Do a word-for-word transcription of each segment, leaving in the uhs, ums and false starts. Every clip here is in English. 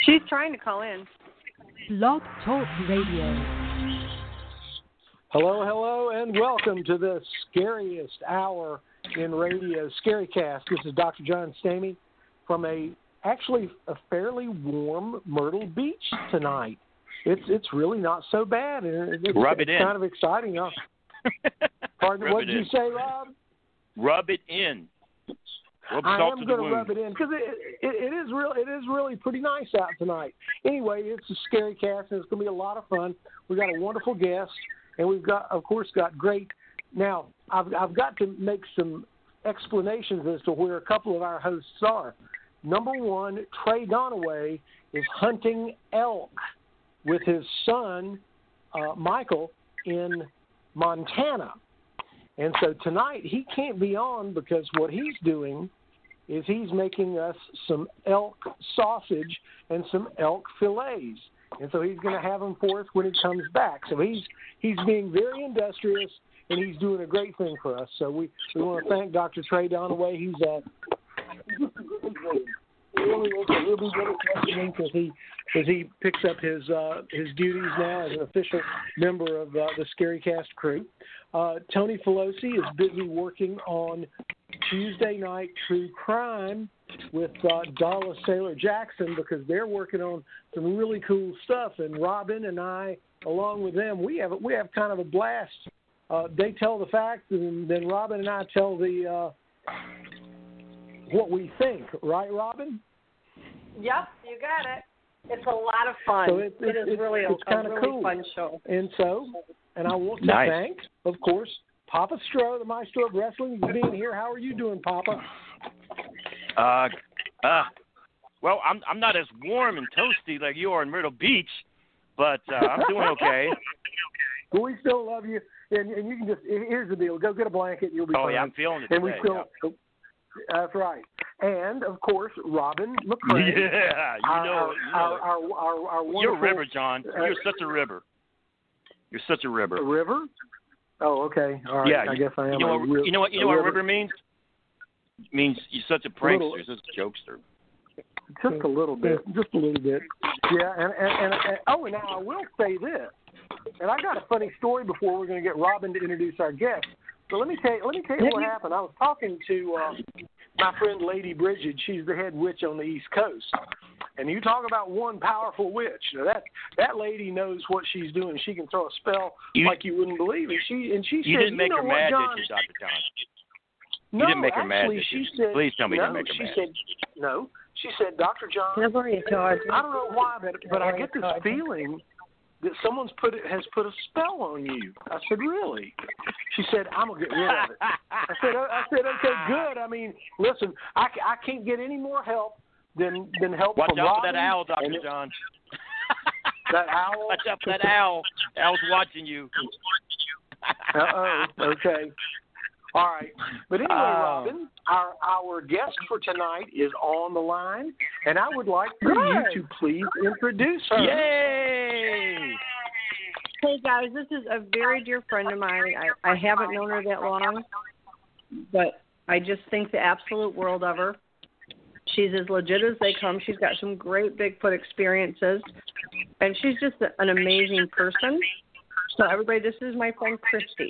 She's trying to call in. Blog Talk Radio. Hello, hello, and welcome to the scariest hour in radio, Scarycast. This is Doctor John Stamey from a actually a fairly warm Myrtle Beach tonight. It's it's really not so bad. It's, Rub it it's in. kind of exciting. Huh? Pardon, what did you say, Rob? Rub it in. Rub I salt am to going the to wound. rub it in because it, it, it is real. It is really pretty nice out tonight. Anyway, it's a Scary Cast, and it's going to be a lot of fun. We've got a wonderful guest, and we've got, of course, got great. Now, I've I've got to make some explanations as to where a couple of our hosts are. Number one, Trey Donaway is hunting elk with his son, uh, Michael, in Montana. And so tonight he can't be on because what he's doing is he's making us some elk sausage and some elk fillets. And so he's going to have them for us when he comes back. So he's he's being very industrious, and he's doing a great thing for us. So we, we want to thank Doctor Trey Donaway. He's a really is a really good question because he as he picks up his uh, his duties now as an official member of uh, the Scarycast crew. Uh, Tony Filosi is busy working on Tuesday Night True Crime with uh, Darla Sailor Jackson because they're working on some really cool stuff. And Robin and I, along with them, we have we have kind of a blast. Uh, they tell the facts, and then Robin and I tell the uh, what we think. Right, Robin? Yep, you got it. It's a lot of fun. So it, it, it is it, really it's a, kind a of really cool. fun show. And so, and I want to Nice. thank, of course, Papa Stro, the maestro of wrestling, for being here. How are you doing, Papa? Uh, uh, well, I'm I'm not as warm and toasty like you are in Myrtle Beach, but uh, I'm doing okay. But we still love you, and, and you can just, here's the deal, go get a blanket, you'll be Oh fine. yeah, I'm feeling it And we today. still, yeah. that's right. And, of course, Robin McCray. Yeah, you our, know, our, it, you know our, it. our, our, our wonderful, You're a river, John. uh, You're such a river. You're such a river. A river? Oh, okay. All right. Yeah, I you, guess I am you know a what, ri- you know what you a know what river. river means? It means you're such a prankster, Little- you're such a jokester. Just a little bit. Just a little bit. Yeah, and, and, and, and oh, and now I will say this. And I got a funny story before we're going to get Robin to introduce our guest. So let me tell you, let me tell you what happened. I was talking to uh, my friend Lady Bridget. She's the head witch on the East Coast. And you talk about one powerful witch. Now that that lady knows what she's doing. She can throw a spell You- like you wouldn't believe it. She and she You said, didn't make you know her what, mad, John? did you, Doctor John? No, You didn't make her mad, actually, did she you? said. Please tell me you no, didn't make her she mad. said no. She said, Doctor John. Never you, George. I don't know why, but but I get this feeling that someone's put it, has put a spell on you. I said, really? She said, I'm gonna get rid of it. I said, I said, okay, good. I mean, listen, I, I can't get any more help than than help Watch from out Robin. for that owl, Doctor and it- John. That owl. Watch out for that owl. Owl's watching you. Uh oh. Okay. All right. But anyway, Oh. Robin, our our guest for tonight is on the line, and I would like for you to please introduce her. Yay! Hey, guys, this is a very dear friend of mine. I, I haven't known her that long, but I just think the absolute world of her. She's as legit as they come. She's got some great Bigfoot experiences, and she's just an amazing person. So, everybody, this is my friend Christy.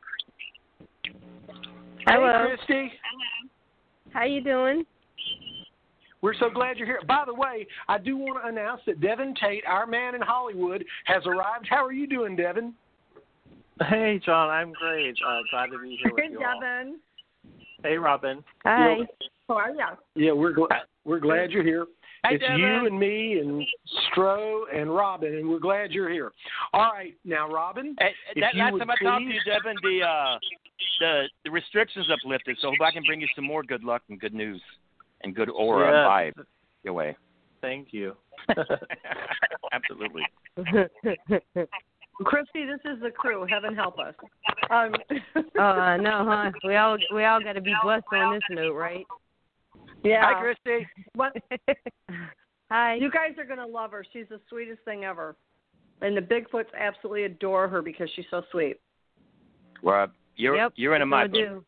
Hello, hey, Christy. How you doing? We're so glad you're here. By the way, I do want to announce that Devin Tate, our man in Hollywood, has arrived. How are you doing, Devin? Hey, John. I'm great. Uh, glad to be here with Hey, you all. Devin. Hey, Robin. Hi. You know, How are you? Yeah, we're glad we're glad you're here. Hey, it's Devin. you and me and Stro and Robin, and we're glad you're here. All right, now, Robin. Hey, if that you last would time I talked to please- you, Devin, the uh, the the restrictions uplifted, so hope I can bring you some more good luck and good news and good aura and vibe your way. Thank you. Absolutely. Christy, this is the crew. Heaven help us. Um, Uh, no, huh? We all we all got to be blessed on this note, right? yeah. Hi, Christy. What? Hi. You guys are going to love her. She's the sweetest thing ever. And the Bigfoots absolutely adore her because she's so sweet. Well, you're Yep, you're in a my so do.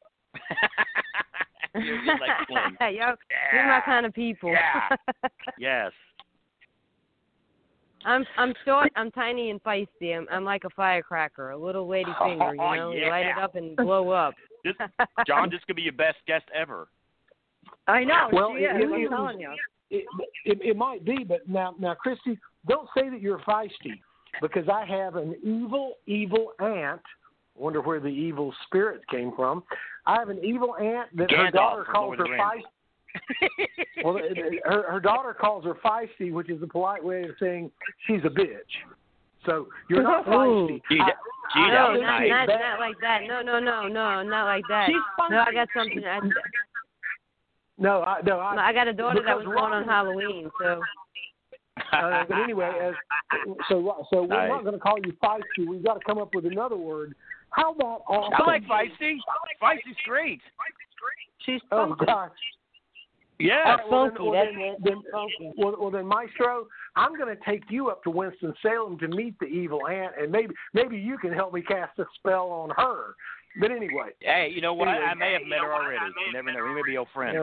You're just like Slim. you're, you're my kind of people. Yeah. Yes. I'm I'm short, I'm tiny and feisty. I'm I'm like a firecracker, a little lady finger, you know. Oh, You yeah. light it up and blow up. This, John, this could be your best guest ever. I know. Well, she it, is. it, I'm it, telling you. It, it, it might be, but now, now, Christy, don't say that you're feisty, because I have an evil, evil aunt. Wonder where the evil spirit came from. I have an evil aunt that her Gandalf daughter from calls Lord her of the Rings. feisty. Well, her, her daughter calls her feisty, which is the polite way of saying she's a bitch. So you're not feisty. Gee, I, that- gee, that No, was not, nice. not not like that. No, no, no, no, not like that. She's funky. No, I got something. I, no, I, no, I, I got a daughter that because was born on Robin- Halloween, so. Uh, but anyway, as, so so we're Nice. not going to call you feisty. We've got to come up with another word. How about awesome? I like feisty. Feisty's great. She's Oh funky. gosh. Yeah. All right, well, then, Funky, well, that's then, it. then- Funky. well, well, then, Maestro, I'm going to take you up to Winston-Salem to meet the evil aunt, and maybe maybe you can help me cast a spell on her. But anyway, Hey, you know what? Anyway. I may have met her already. You never know. We may be old friends.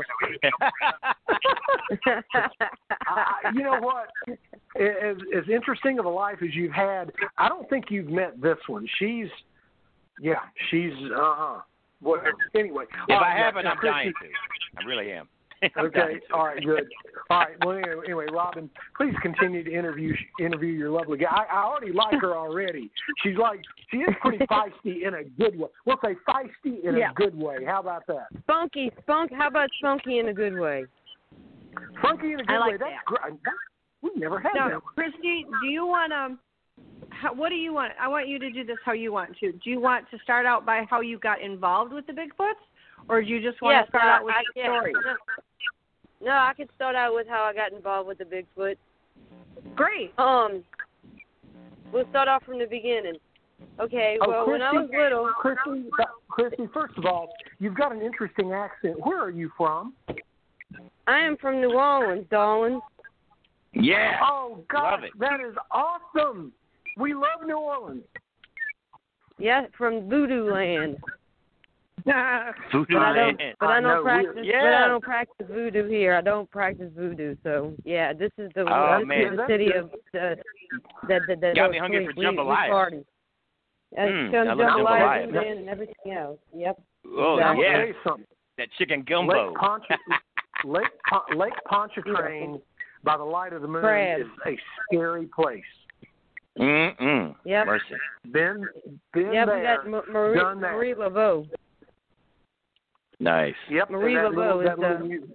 I, you know what? As, as interesting of a life as you've had, I don't think you've met this one. She's, yeah, she's, uh-huh. Whatever. Anyway. If all I right, haven't, now, I'm Christy- dying to. I really am. I'm Okay. dying to. All right. Good. All right. Well, anyway, anyway, Robin, please continue to interview interview your lovely guy. I, I already like her already. She's like she is pretty feisty in a good way. We'll say feisty in Yeah. a good way. How about that? Spunky, spunk. How about spunky in a good way? Funky in a good I like way. That's that. great. That, we've never had Now, that. Christy, do you want to? How, what do you want? I want you to do this how you want to. Do you want to start out by how you got involved with the Bigfoots, or do you just want Yes, to start I- out with I, the yeah, story? No, no, I could start out with how I got involved with the Bigfoot. Great. Um, we'll start off from the beginning. Okay. Oh, Well, when I was Christy, little, Christy, Christy, first of all, you've got an interesting accent. Where are you from? I am from New Orleans, darling. Yeah. Oh, God, Love it. that is awesome. We love New Orleans. Yeah, from Voodoo Land. Voodoo But I don't. land. But I I know, don't practice. we're- But Yeah. I don't practice voodoo here. I don't practice voodoo. So yeah, this is the Oh, this man. is the city That's of the the the, the Got me hungry for we, we, jambalaya. we party. Uh, Mm, jam- I love jambalaya, jambalaya. boudin, and everything else. Yep. Oh, Now, I'll yeah. tell you something. That chicken Lake, gumbo. Poncha, Lake, Pon- Lake Pontchartrain by the light of the moon Crab. is a scary place. Mm-mm. Yep. Mercy. Been, been Yep. We there, got Ma- Marie done that. Marie Laveau. Nice. Yep, Marie and that Laveau little, is that little the- mu-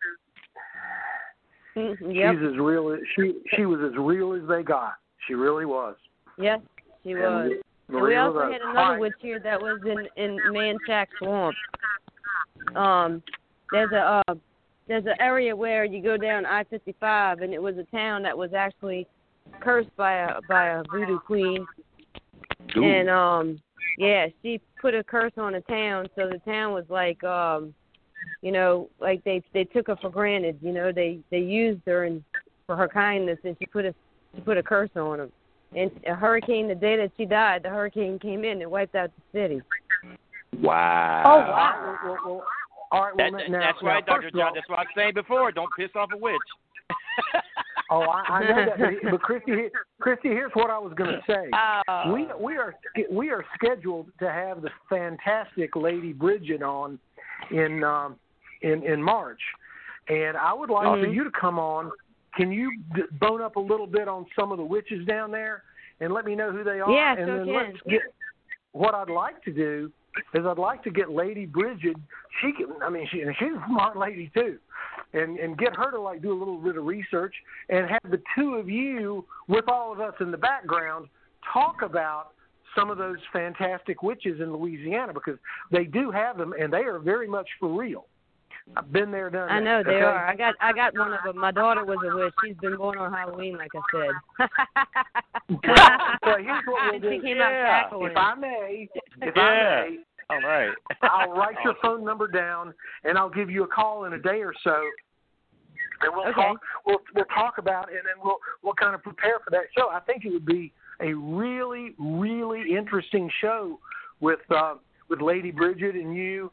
Mm, yep. She's as real as she she was as real as they got. She really was. Yes, she And was. And Marie we also Laveau. had All another right. witch here that was in in Manchac Swamp. Um, there's a uh, there's an area where you go down I fifty-five, and it was a town that was actually cursed by a by a voodoo queen, Ooh. and um, yeah, she put a curse on the town, so the town was like um, you know, like they they took her for granted. You know, they they used her and for her kindness, and she put a she put a curse on them. And a hurricane, the day that she died, the hurricane came in and wiped out the city. Wow. Oh, All wow. right, well, well, well, all right, well, That, now, that's now, right, Doctor first of John. all- That's what I was saying before. Don't piss off a witch. Oh, I, I know that, but, but Christy, here- Christy, here's what I was going to say. Oh. We we are we are scheduled to have the fantastic Lady Bridget on in um, in in March, and I would like for Mhm. you to come on. Can you d- bone up a little bit on some of the witches down there, and let me know who they are? Yeah, and sure then can. let's get. What I'd like to do is I'd like to get Lady Bridget. She can. I mean, she she's a smart lady too. And, and get her to like do a little bit of research and have the two of you with all of us in the background talk about some of those fantastic witches in Louisiana, because they do have them and they are very much for real. I've been there, done I that, know they okay? are. I got I got one of them. My daughter was a witch. She's been born on Halloween, like I said. Well, here's what we'll And she do. came out Yeah. cackling. If I may, if Yeah. I may, All right. I'll write your phone number down and I'll give you a call in a day or so. And we'll Okay. talk. We'll we'll talk about it, and then we'll we'll kind of prepare for that show. I think it would be a really really interesting show with uh, with Lady Bridget and you,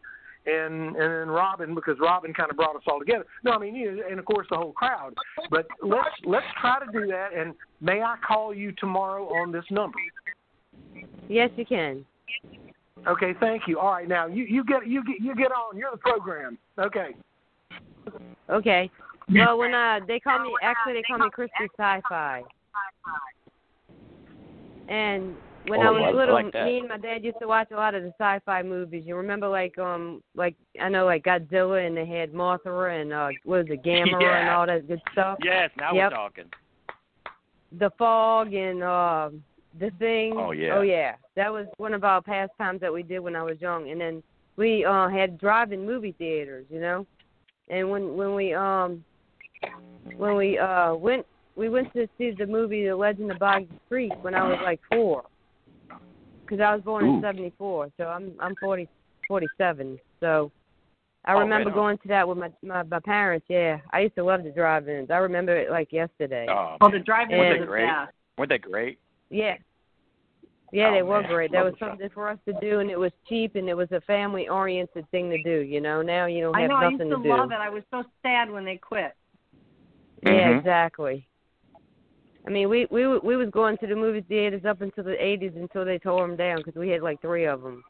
and and then Robin, because Robin kind of brought us all together. No, I mean, you know, and of course the whole crowd. But let's let's try to do that. And may I call you tomorrow on this number? Yes, you can. Okay, thank you. All right, now you, you get you get you get on. You're the program. Okay. Okay. Well, when uh they call me actually they call me Christy Sci-Fi. And when oh, I was I little, like that. me and my dad used to watch a lot of the sci-fi movies. You remember, like, um, like I know, like Godzilla, and they had Mothra and uh, what was it, Gamera, yeah. and all that good stuff. Yes, now yep. we're talking. The Fog and uh, The Thing. Oh yeah. Oh yeah, that was one of our pastimes that we did when I was young. And then we uh, had drive-in movie theaters, you know. And when when we um when we uh went we went to see the movie The Legend of Boggy Creek when I was like four. Because I was born Ooh. in seventy-four, so I'm I'm forty, forty-seven. So I oh, remember right going to that with my, my my parents. Yeah, I used to love the drive-ins. I remember it like yesterday. Oh, well, the drive-in was the great. best. Weren't they great? Yeah, yeah, oh, they were man. great. That Love was something for us to do, and it was cheap, and it was a family-oriented thing to do. You know, now you don't have I know. I nothing used to, to do. love it. I was so sad when they quit. Yeah, Mhm. exactly. I mean, we we we was going to the movie theaters up until the eighties until they tore them down because we had like three of them.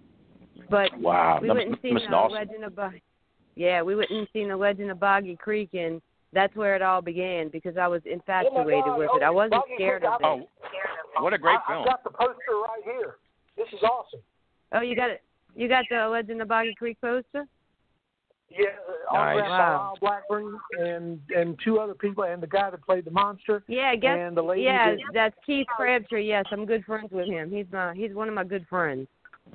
But Wow, we that went and must, seen must the awesome. Legend of Boggy. Yeah, we went and seen the Legend of Boggy Creek, and that's where it all began because I was infatuated oh with God, it. I wasn't Boggy scared Creek, of it. Oh, what a great I, film. I've got the poster right here. This is awesome. Oh, you got it. You got the Legend of Boggy Creek poster? Yeah, Nice. autographed by Wow. Lyle Blackburn and and two other people, and the guy that played the monster. Yeah, I guess. And the lady Yeah, that- that's Keith Crabtree. Yes, I'm good friends with him. He's my he's one of my good friends.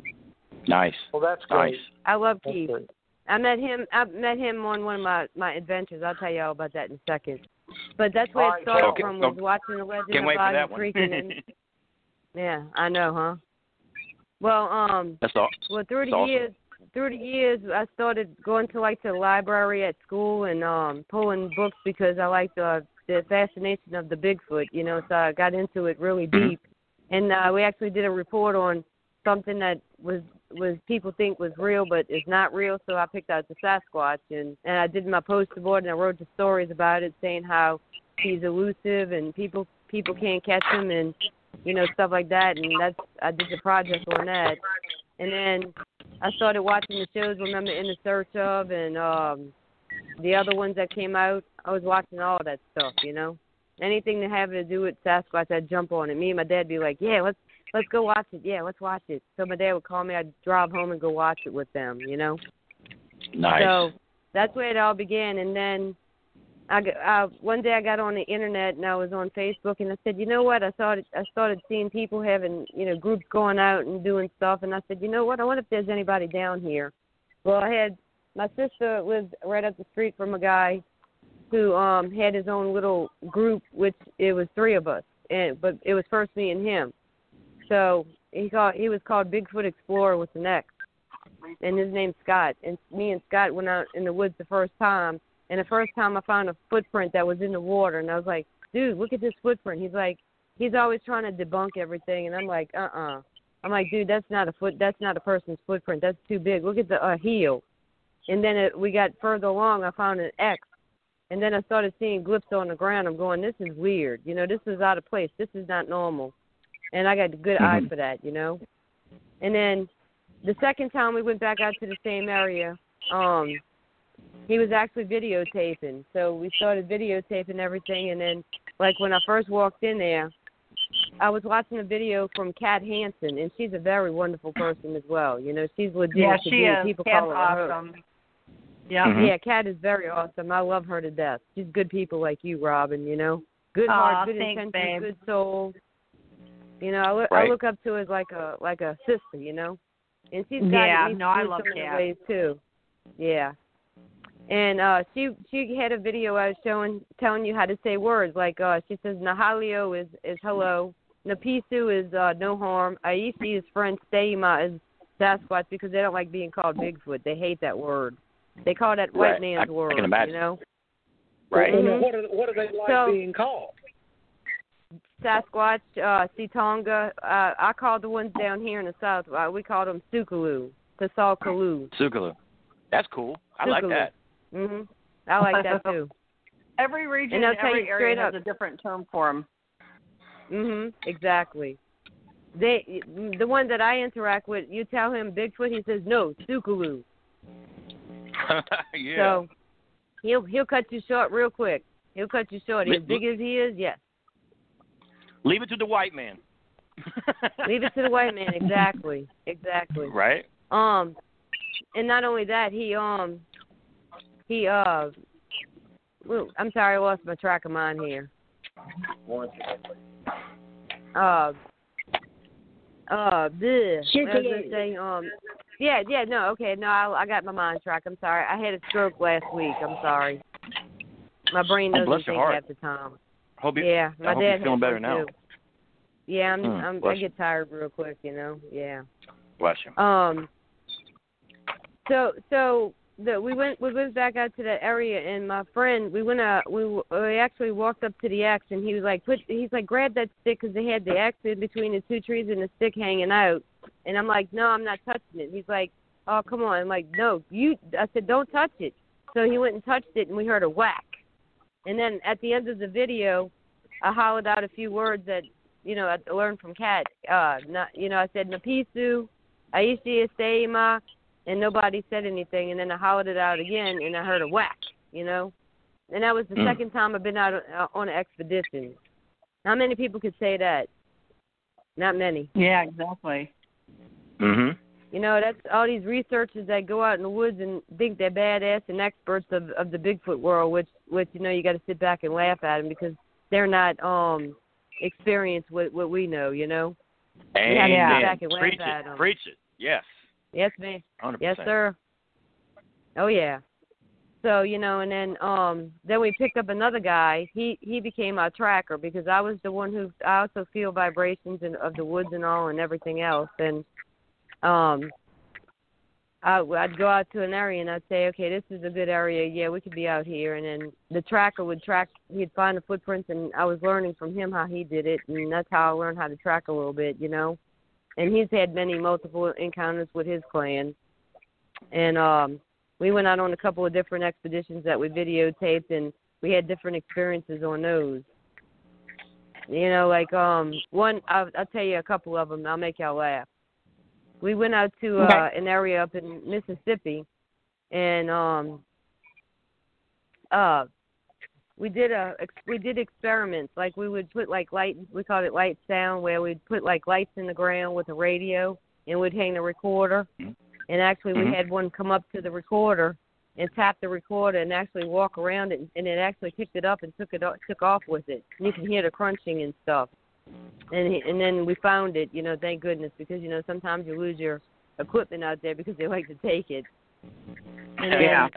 Nice. Well, that's great. Nice. I love That's Keith. great. I met him. I met him on one of my my adventures. I'll tell you all about that in a second. But that's where All it right, started okay. from was watching the Legend Can't of wait for Boggy that one. Creek. And then, yeah, I know, huh? Well, um, That's all. well through That's the awesome. years, through the years, I started going to like the library at school and um pulling books because I liked uh, the fascination of the Bigfoot. You know, so I got into it really Mhm. deep. And uh, we actually did a report on something that was was people think was real but is not real. So I picked out the Sasquatch and and I did my poster board and I wrote the stories about it, saying how he's elusive and people people can't catch him and you know stuff like that. And that's I did the project on that. And then I started watching the shows. Remember In the Search of and um the other ones that came out. I was watching all that stuff. You know, anything to have to do with Sasquatch, I'd jump on it. Me and my dad be like, yeah, let's. Let's go watch it. Yeah, let's watch it. So my dad would call me. I'd drive home and go watch it with them, you know. Nice. So that's where it all began. And then I, got- I one day I got on the internet and I was on Facebook and I said, you know what? I started I started seeing people having you know groups going out and doing stuff. And I said, you know what? I wonder if there's anybody down here. Well, I had my sister lived right up the street from a guy who um had his own little group, which it was three of us, and but it was first me and him. So he called. He was called Bigfoot Explorer with an X, and his name's Scott. And me and Scott went out in the woods the first time. And the first time I found a footprint that was in the water, and I was like, "Dude, look at this footprint." He's like, he's always trying to debunk everything, and I'm like, "Uh-uh." I'm like, "Dude, that's not a foot. That's not a person's footprint. That's too big. Look at the uh, heel." And then it, we got further along. I found an X, and then I started seeing glyphs on the ground. I'm going, "This is weird. You know, this is out of place. This is not normal." And I got a good Mm-hmm. eye for that, you know. And then the second time we went back out to the same area, um, he was actually videotaping. So we started videotaping everything. And then, like, when I first walked in there, I was watching a video from Kat Hansen, and she's a very wonderful person as well. You know, she's legit. Yeah, to she be. is. People Kat's call her her. awesome. Yeah. Mhm. Yeah, Kat is very awesome. I love her to death. She's good people like you, Robin, you know. Good Aw, heart, good thanks, intentions, babe. good soul. You know, I look, Right. I look up to her as like a like a sister, you know, and she's got Yeah, at least no, I good love some of the Kat. ways too. Yeah, and uh, she she had a video I was showing telling you how to say words like uh, she says Nahalio is is hello, Napisu is uh, no harm, Aisi is friend, Steima is Sasquatch because they don't like being called Bigfoot. They hate that word. They call that white Right. man's I- I word. can imagine. You know, Right. Well, Mhm. what, are, what are they like So- being called? Sasquatch, uh, Sitonga. Uh, I call the ones down here in the south. Uh, we call them Sukalu, Kasalkalu. Sukalu. That's cool. I like that. Mhm. I like that too. Every region, and and tell every you area straight has up. a different term for them. Mhm. Exactly. They, the one that I interact with, you tell him Bigfoot, he says no, Sukaloo. Yeah. So he'll he'll cut you short real quick. He'll cut you short. As big as he is, yes. Leave it to the white man. Leave it to the white man. Exactly. Exactly. Right. Um, and not only that, he um he uh. Well, I'm sorry, I lost my track of mine here. Uh. Uh, bleh. What was I gonna say? Um, yeah, yeah, no, okay, no, I, I got my mind track. I'm sorry. I had a stroke last week. I'm sorry. My brain Oh, doesn't bless your think heart. half the time. Hope you, Yeah, my I hope dad you're feeling had better one now. too. Yeah, I'm. Mm, I'm bless I get tired real quick, you know. Yeah. Bless you. Um. So so the we went we went back out to that area, and my friend we went out we we actually walked up to the axe, and he was like put he's like grab that stick because they had the axe in between the two trees and the stick hanging out, and I'm like no, I'm not touching it. He's like, oh come on. I'm like no, you. I said don't touch it. So he went and touched it, and we heard a whack. And then at the end of the video, I hollered out a few words that you know I learned from Kat. Uh, not you know I said Napisu, Aishi Esteima. And nobody said anything, and then I hollered it out again, and I heard a whack, you know? And that was the mm. second time I've been out uh, on an expedition. How many people could say that? Not many. Yeah, exactly. Mhm. You know, that's all these researchers that go out in the woods and think they're badass and experts of, of the Bigfoot world, which, which you know, you got to sit back and laugh at them because they're not um experienced with what we know, you know? Amen. You have to sit back and laugh Preach at it. them. Preach it. Yes. Yes, ma'am. one hundred percent. Yes, sir. Oh yeah. So you know, and then um, then we picked up another guy. He he became our tracker because I was the one who I also feel vibrations and of the woods and all and everything else. And um, I, I'd go out to an area and I'd say, okay, this is a good area. Yeah, we could be out here. And then the tracker would track. He'd find the footprints, and I was learning from him how he did it, and that's how I learned how to track a little bit, you know. And he's had many multiple encounters with his clan. And um, we went out on a couple of different expeditions that we videotaped, and we had different experiences on those. You know, like um, one, I'll, I'll tell you a couple of them. I'll make y'all laugh. We went out to uh, Okay. an area up in Mississippi, and um, uh, we did a we did experiments. Like we would put like light, we called it light sound, where we'd put like lights in the ground with a radio, and we'd hang the recorder. Mm-hmm. And actually, Mm-hmm. we had one come up to the recorder and tap the recorder and actually walk around it, and it actually picked it up and took it took off with it. And you can hear the crunching and stuff. And and then we found it, you know, thank goodness, because you know sometimes you lose your equipment out there because they like to take it. And then, Yeah.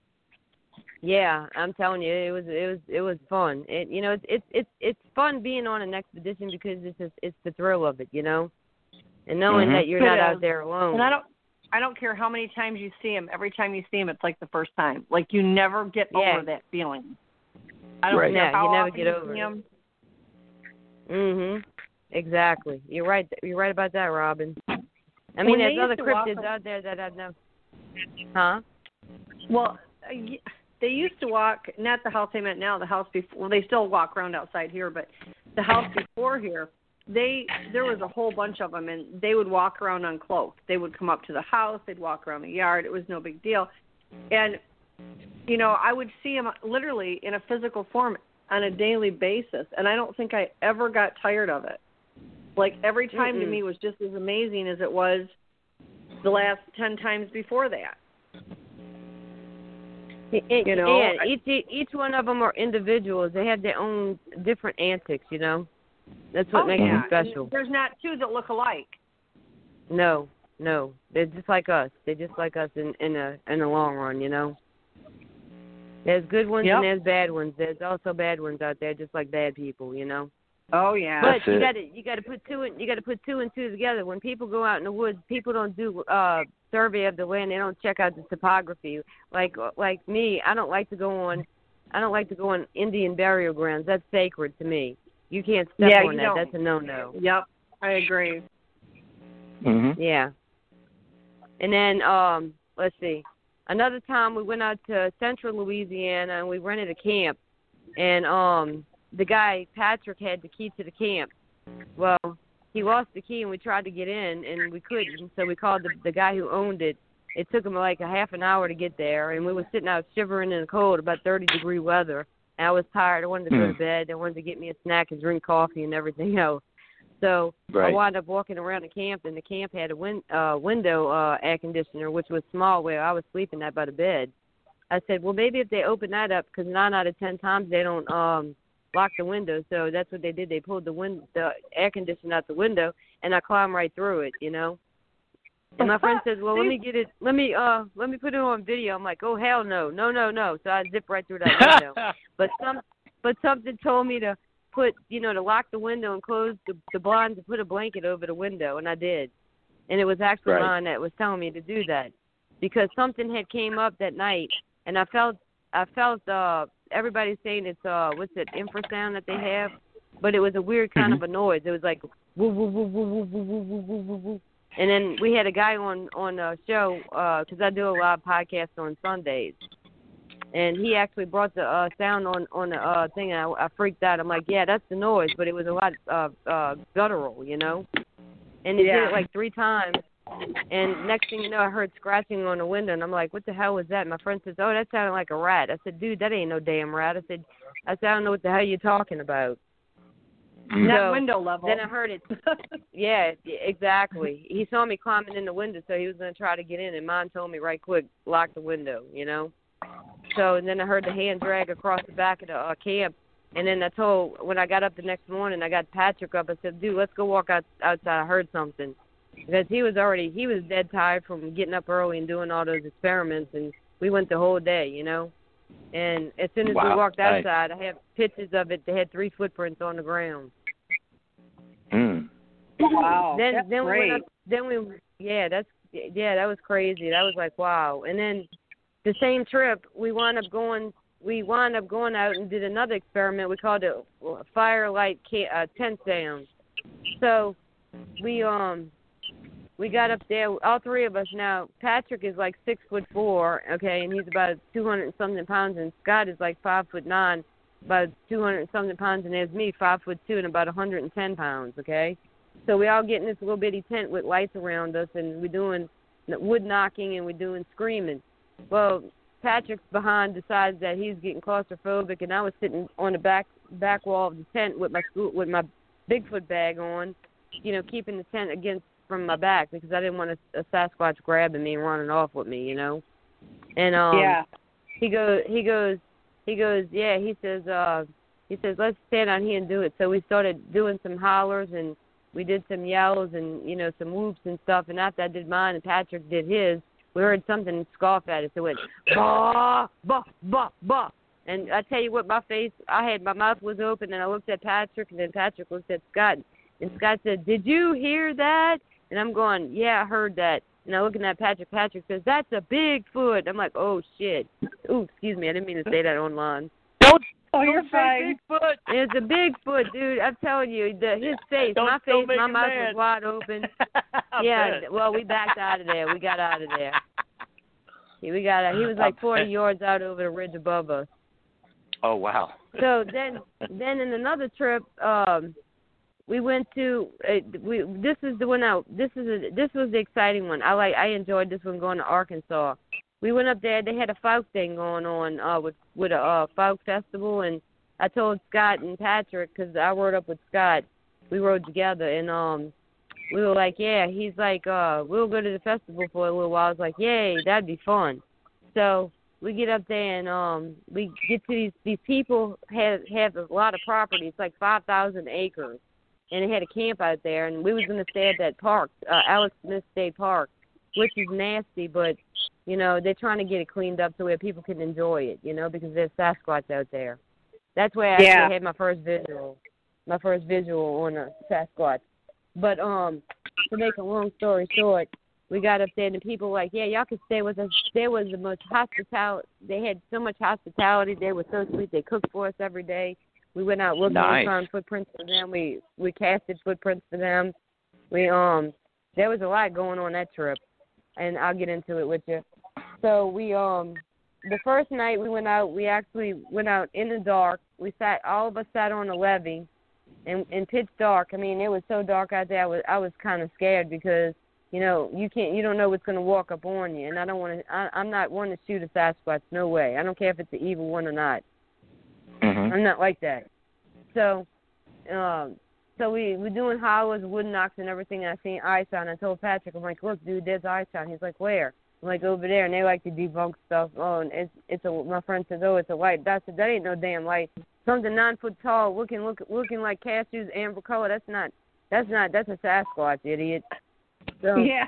Yeah, I'm telling you, it was it was it was fun. It you know it's it's it's it's fun being on an expedition because it's just, it's the thrill of it, you know, and knowing Mhm. that you're not It out is. there alone. And I don't, I don't care how many times you see him. Every time you see him, it's like the first time. Like you never get Yeah. over that feeling. I don't Right. care Yeah, how you never often get you over see it. him. Mhm. Exactly. You're right. You're right about that, Robin. I When mean, they there's used other to walk cryptids on- out there that I've never. Huh? Well, uh, y- they used to walk, not the house they meant now, the house before. Well, they still walk around outside here, but the house before here, they there was a whole bunch of them, and they would walk around uncloaked. They would come up to the house, they'd walk around the yard. It was no big deal, and you know, I would see them literally in a physical form on a daily basis, and I don't think I ever got tired of it. Like every time Mm-mm. to me was just as amazing as it was the last ten times before that. It, You know, yeah, I- each each one of them are individuals. They have their own different antics, you know. That's what oh, makes yeah. them special. And there's not two that look alike. No, no, they're just like us. They're just like us in in a in the long run, you know. There's good ones Yep. and there's bad ones. There's also bad ones out there, just like bad people, you know. Oh yeah. But That's you it. got to you got to put two and you got to put two and two together. When people go out in the woods, people don't do uh survey of the land. They don't check out the topography. Like like me, I don't like to go on. I don't like to go on Indian burial grounds. That's sacred to me. You can't step Yeah, on you that. don't. That's a no-no. Yep, I agree. Mhm. Yeah. And then um, let's see. another time we went out to central Louisiana and we rented a camp. And um, the guy, Patrick, had the key to the camp. Well, he lost the key and we tried to get in and we couldn't. So we called the, the guy who owned it. It took him like a half an hour to get there. And we were sitting out shivering in the cold, about thirty degree weather. And I was tired. I wanted to go to bed. I wanted to get me a snack and drink coffee and everything else. So right. I wound up walking around the camp, and the camp had a win- uh, window uh, air conditioner, which was small, where I was sleeping at by the bed. I said, well, maybe if they open that up, because nine out of ten times they don't um, lock the window. So that's what they did. They pulled the wind- the air conditioner out the window, and I climbed right through it, you know. And my friend says, well, let me get it, let me uh, let me put it on video. I'm like, oh, hell no, no, no, no. So I zipped right through that window. but some, but something told me to put, you know, to lock the window and close the, the blinds and put a blanket over the window, and I did. And it was actually right. mine that was telling me to do that, because something had came up that night, and I felt, I felt, uh, everybody's saying it's, uh, what's it, infrasound that they have, but it was a weird kind mm-hmm. of a noise. It was like, woo, woo, woo, woo, woo, woo, woo, woo, woo, woo. And then we had a guy on, on a show, because uh, I do a lot of podcasts on Sundays. And he actually brought the uh, sound on, on the uh, thing, and I, I freaked out. I'm like, yeah, that's the noise, but it was a lot uh, uh, guttural, you know? And he yeah. did it like three times. And next thing you know, I heard scratching on the window, and I'm like, what the hell was that? And my friend says, oh, that sounded like a rat. I said, dude, that ain't no damn rat. I said, I said, I don't know what the hell you're talking about. That so window level. Then I heard it. Yeah, exactly. He saw me climbing in the window, so he was going to try to get in, and mom told me right quick, lock the window, you know? So, and then I heard the hand drag across the back of the uh, camp. And then I told, when I got up the next morning, I got Patrick up. I said, dude, let's go walk out, outside. I heard something. Because he was already, he was dead tired from getting up early and doing all those experiments. And we went the whole day, you know. And as soon as wow. we walked nice. outside, I have pictures of it. They had three footprints on the ground. Mm. Wow, then, that's then great. we went up, then we, yeah, that's, yeah, that was crazy. That was like, wow. And then the same trip, we wound up going. We wound up going out and did another experiment. We called it firelight uh, tent sound. So we um we got up there. All three of us now. Patrick is like six foot four, okay, and he's about two hundred and something pounds. And Scott is like five foot nine, about two hundred and something pounds. And there's me, five foot two, and about a hundred and ten pounds. Okay, so we all get in this little bitty tent with lights around us, and we're doing wood knocking and we're doing screaming. Well, Patrick's behind decides that he's getting claustrophobic, and I was sitting on the back back wall of the tent with my school, with my Bigfoot bag on, you know, keeping the tent against from my back because I didn't want a, a Sasquatch grabbing me and running off with me, you know. And um, yeah. he goes, he goes, he goes, yeah. He says, uh, he says, let's stand out here and do it. So we started doing some hollers and we did some yells and you know some whoops and stuff. And after I did mine and Patrick did his. We heard something scoff at us. It went, bah, bah, bah, bah. And I tell you what, my face, I had, my mouth was open, and I looked at Patrick, and then Patrick looked at Scott. And Scott said, did you hear that? And I'm going, yeah, I heard that. And I'm looking at Patrick. Patrick says, that's a Bigfoot. I'm like, oh, shit. Ooh, excuse me. I didn't mean to say that online. Don't, Oh, don't you're say fine. Bigfoot. It's a Bigfoot, dude. I'm telling you, the, his face, Don't- my don't face, make my him mouth mad. was wide open. I Yeah, bet. well, we backed out of there. We got out of there. Yeah, we got. He was like I forty bet. yards out over the ridge above us. Oh, wow. So then, then in another trip, um, we went to. Uh, we this is the one out. This is a, this was the exciting one. I like. I enjoyed this one going to Arkansas. We went up there. They had a folk thing going on uh, with with a uh, folk festival, and I told Scott and Patrick because I rode up with Scott. We rode together, and um. We were like, yeah, he's like, uh, we'll go to the festival for a little while. I was like, yay, that'd be fun. So we get up there and um, we get to these, these people have, have a lot of property. It's like five thousand acres. And they had a camp out there. And we was going to stay at that park, uh, Alex Smith State Park, which is nasty. But, you know, they're trying to get it cleaned up so where people can enjoy it, you know, because there's Sasquatch out there. That's where I Yeah. actually had my first visual, my first visual on a Sasquatch. But um, to make a long story short, we got up there and the people were like, yeah, y'all can stay with us. There was the most hospitality. They had so much hospitality. They were so sweet. They cooked for us every day. We went out looking Nice. and found footprints for them. We we casted footprints for them. We um, there was a lot going on that trip, and I'll get into it with you. So we um the first night we went out, we actually went out in the dark. We sat, all of us sat on the levee, in, in pitch dark. I mean, it was so dark out there. I was I was kind of scared because you know you can't you don't know what's going to walk up on you, and I don't want to. I'm not one to shoot a Sasquatch. No way. I don't care if it's an evil one or not. Mm-hmm. I'm not like that. So, um, so we we're doing hollows, wooden knocks, and everything. And I seen eye sign. I told Patrick, I'm like, look, dude, there's eye sign. He's like, where? I'm like, over there, and they like to debunk stuff. Oh, and it's it's a. My friend says, oh, it's a light. That's a, that ain't no damn light. Something nine foot tall, looking look looking like cashews, amber color. That's not. That's not. That's a Sasquatch, idiot. So, yeah.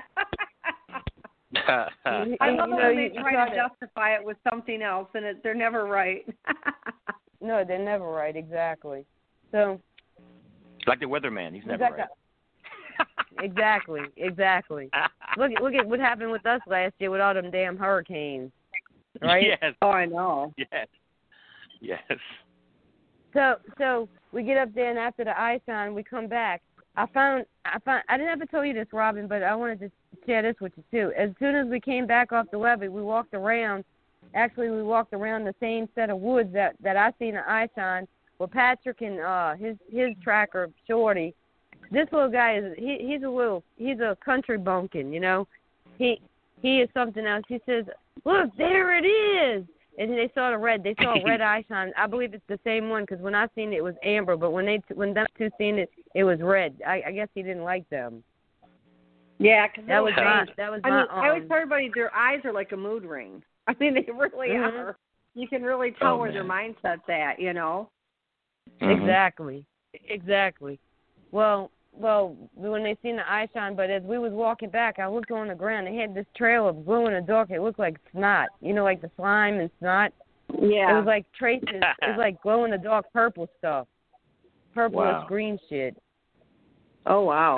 and, I and, love you know, when you, they you try to gotta- justify it with something else, and it, they're never right. No, they're never right. Exactly. So. Like the weatherman, he's never got right. the- exactly. Exactly. Look, look at what happened with us last year with all them damn hurricanes, right? Yes. Oh, I know. Yes. Yes. So, so we get up there, and after the eye sign, we come back. I found, I found, I didn't ever tell you this, Robin, but I wanted to share this with you too. As soon as we came back off the levee, we walked around. Actually, we walked around the same set of woods that that I seen the eye sign. Well, Patrick and uh, his his tracker Shorty. This little guy is he he's a little he's a country bumpkin, you know. He he is something else. He says, "Look, there it is." And they saw the red. They saw a red eye sign. I believe it's the same one because when I seen it, it was amber. But when they when them two seen it, it was red. I, I guess he didn't like them. Yeah, because that was my that was I my. mean, I always um, tell everybody their eyes are like a mood ring. I mean, they really Mhm. are. You can really tell Oh, where their man. mindset's at, you know. Mhm. Exactly. Exactly. Well, well, when they seen the eye shine, but as we was walking back, I looked on the ground. They had this trail of glow in the dark. It looked like snot. You know, like the slime and snot. Yeah. It was like traces. It was like glow in the dark purple stuff, purplish Wow. green shit. Oh wow.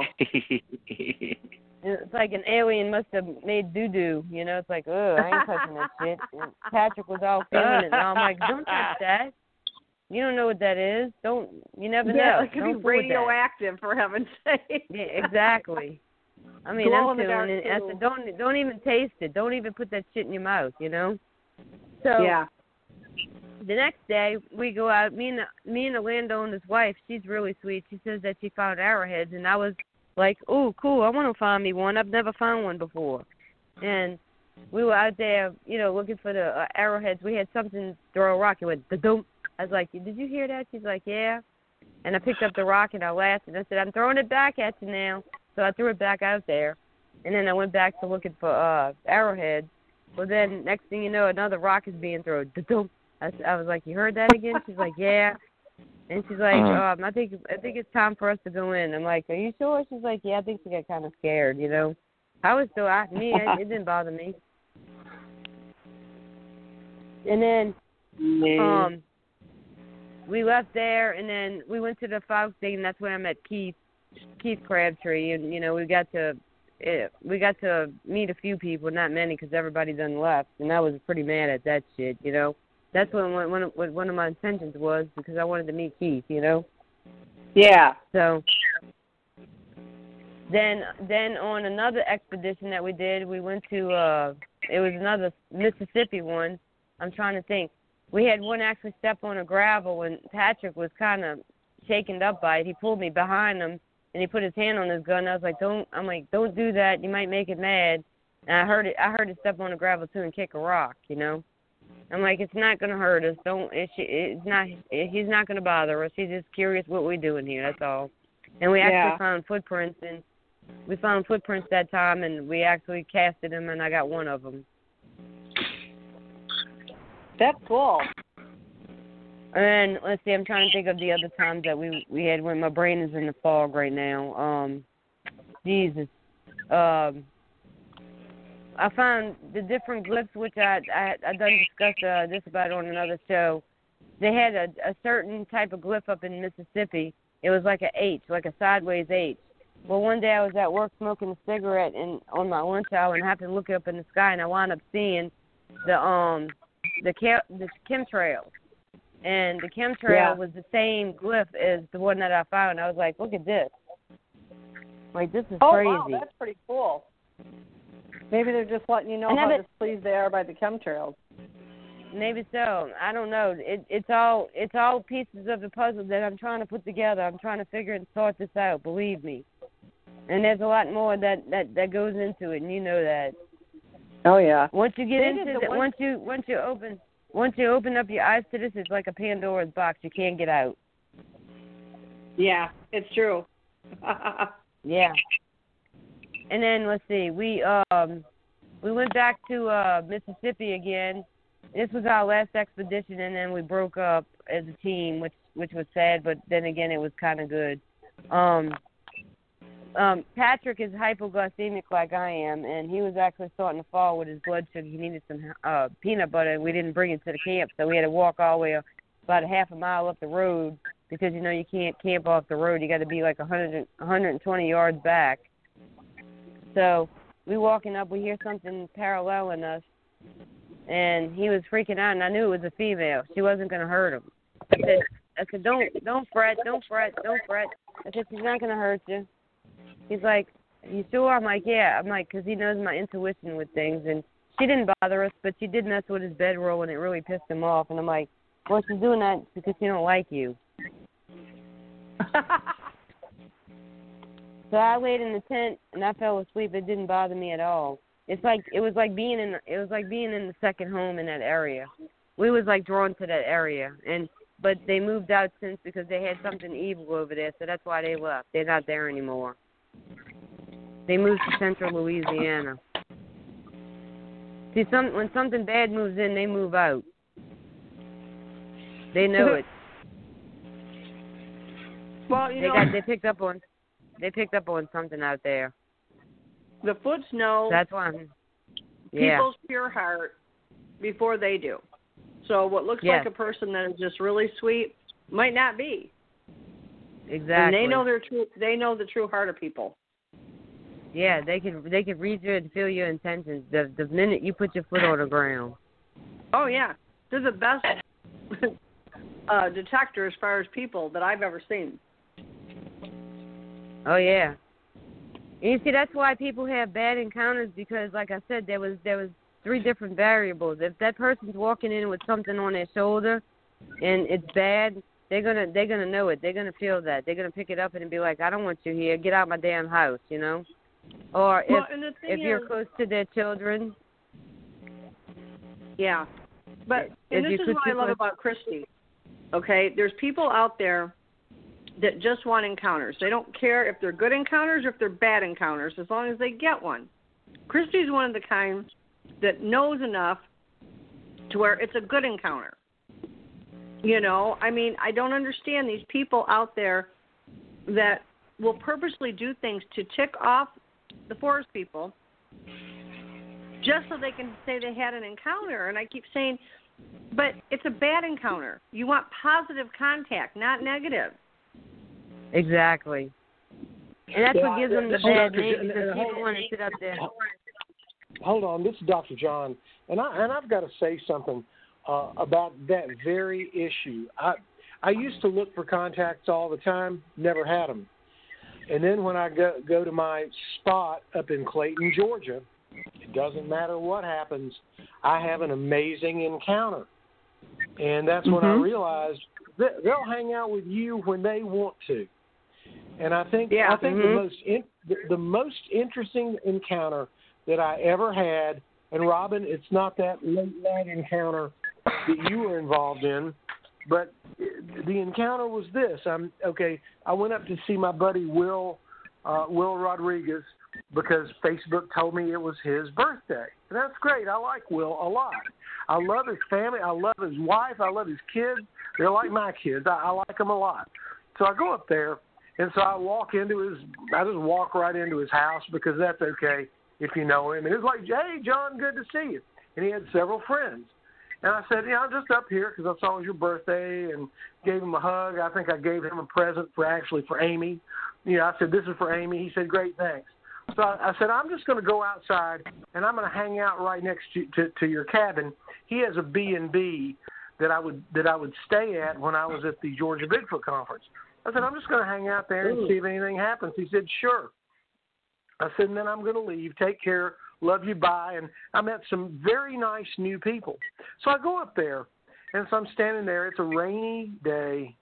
It's like an alien must have made doo doo. You know, it's like, ugh, I ain't touching that shit. And Patrick was all feeling it, and I'm like, don't touch that. You don't know what that is. Don't. You never Yeah, know. it could don't be fool with that. radioactive, for heaven's sake. Yeah, exactly. I mean, Glow I'm in the dark, feeling it. I too. said, don't don't even taste it. Don't even put that shit in your mouth. You know. So Yeah. the next day we go out. Me and the, me and the landowner's wife. She's really sweet. She says that she found arrowheads, and I was like, oh, cool. I want to find me one. I've never found one before. And we were out there, you know, looking for the uh, arrowheads. We had something throw a rock. It went da-dum. I was like, did you hear that? She's like, yeah. And I picked up the rock, and I laughed, and I said, I'm throwing it back at you now. So I threw it back out there. And then I went back to looking for uh, arrowheads. Well, then next thing you know, another rock is being thrown. Da-dum. I, I was like, you heard that again? She's like, yeah. And she's like, Mhm. um, I think I think it's time for us to go in. I'm like, are you sure? She's like, yeah, I think she got kind of scared, you know. I was still, I, me, it, it didn't bother me. And then um, we left there, and then we went to the Fox thing, and that's where I met Keith, Keith Crabtree, and, you know, we got to eh, we got to meet a few people, not many, because everybody done left, and I was pretty mad at that shit, you know. That's what one, one, what one of my intentions was, because I wanted to meet Keith, you know. Yeah. So then, then on another expedition that we did, we went to uh, it was another Mississippi one. I'm trying to think. We had one actually step on a gravel, and Patrick was kind of shaken up by it. He pulled me behind him, and he put his hand on his gun. I was like, "Don't!" I'm like, "Don't do that. You might make it mad." And I heard it. I heard it step on the gravel too and kick a rock. You know. I'm like, it's not gonna hurt us. Don't. It's, it's not. It, he's not gonna bother us. He's just curious what we're doing here. That's all. And we actually Yeah. found footprints, and we found footprints that time, and we actually casted them, and I got one of them. That's cool. And let's see, I'm trying to think of the other times that we we had when my brain is in the fog right now. Um, Jesus. Um, I found the different glyphs, which I I I done discussed uh, this about on another show. They had a, a certain type of glyph up in Mississippi. It was like a H, like a sideways H. Well, one day I was at work smoking a cigarette and on my lunch hour, and I happened to look up in the sky, and I wound up seeing the um the chem the chemtrails, and the chemtrail Yeah. was the same glyph as the one that I found. I was like, look at this. Like, this is Oh crazy. wow, that's pretty cool. Maybe they're just letting you know And how I bet- displeased they are by the chemtrails. Maybe so. I don't know. It, it's all it's all pieces of the puzzle that I'm trying to put together. I'm trying to figure and sort this out. Believe me. And there's a lot more that, that, that goes into it, and you know that. Oh yeah. Once you get They into did the the, one- once you once you open once you open up your eyes to this, it's like a Pandora's box. You can't get out. Yeah, it's true. Yeah. And then let's see, we um we went back to uh Mississippi again. This was our last expedition, and then we broke up as a team, which which was sad, but then again, it was kind of good. Um, um, Patrick is hypoglycemic like I am, and he was actually starting to fall with his blood sugar. He needed some uh, peanut butter, and we didn't bring it to the camp, so we had to walk all the way about a half a mile up the road because, you know, you can't camp off the road. You got to be like one hundred, one hundred twenty yards back. So we walking up, we hear something paralleling us. And he was freaking out, and I knew it was a female. She wasn't going to hurt him. I said, I said, don't, don't fret, don't fret, don't fret. I said, she's not going to hurt you. He's like, you sure? I'm like, yeah. I'm like, because he knows my intuition with things. And she didn't bother us, but she did mess with his bedroll, and it really pissed him off. And I'm like, well, she's doing that because she don't like you. So I laid in the tent, and I fell asleep. It didn't bother me at all. It's like it was like being in it was like being in the second home in that area. We was like drawn to that area, and but they moved out since because they had something evil over there, so that's why they left. They're not there anymore. They moved to central Louisiana. See, some when something bad moves in, they move out. They know it. Well, you they know, got they picked up on they picked up on something out there. the Foots know That's why. I'm, yeah. people's pure heart before they do. So what looks Yes. like a person that is just really sweet might not be. Exactly. And they know their true. They know the true heart of people. Yeah, they can they can read you and feel your intentions the the minute you put your foot on the ground. Oh yeah, they're the best uh, detector as far as people that I've ever seen. Oh yeah. And you see, that's why people have bad encounters because, like I said, there was there was three different variables. If that person's walking in with something on their shoulder, and it's bad, they're gonna they're gonna know it. They're gonna feel that. They're gonna pick it up and be like, I don't want you here. Get out my damn house, you know. Or if Well, and the thing if you're is- close to their children. Yeah, but If and this you is could what I keep love a- about Christy. Okay, there's people out there that just want encounters. They don't care if they're good encounters or if they're bad encounters, as long as they get one. Christy's one of the kind that knows enough to where it's a good encounter. You know, I mean, I don't understand these people out there that will purposely do things to tick off the forest people just so they can say they had an encounter. And I keep saying, but it's a bad encounter. You want positive contact, not negative. Exactly. And that's Yeah, what gives them the this is bad Doctor name J- because and- people want to sit up there. Hold on, this is Doctor John, and I and I've got to say something uh, about that very issue. I I used to look for contacts all the time, never had them, and then when I go go to my spot up in Clayton, Georgia, it doesn't matter what happens, I have an amazing encounter, and that's when I Mhm. realized that they'll hang out with you when they want to. And I think Yeah. I think Mhm. the most in, the, the most interesting encounter that I ever had, and Robin, it's not that late night encounter that you were involved in, but the encounter was this. I'm okay. I went up to see my buddy Will uh, Will Rodriguez because Facebook told me it was his birthday. And that's great. I like Will a lot. I love his family. I love his wife. I love his kids. They're like my kids. I, I like them a lot. So I go up there, and so I walk into his. I just walk right into his house because that's okay if you know him. And it's like, hey, John, good to see you. And he had several friends. And I said, yeah, I'm just up here because I saw it was your birthday and gave him a hug. I think I gave him a present for actually for Amy. You know, I said, this is for Amy. He said, great, thanks. So I, I said, I'm just going to go outside and I'm going to hang out right next to, to, to your cabin. He has a B and B that I would that I would stay at when I was at the Georgia Bigfoot Conference. I said, I'm just going to hang out there and see if anything happens. He said, sure. I said, and then I'm going to leave. Take care. love you, bye. And I met some very nice new people. So I go up there, and so I'm standing there. It's a rainy day,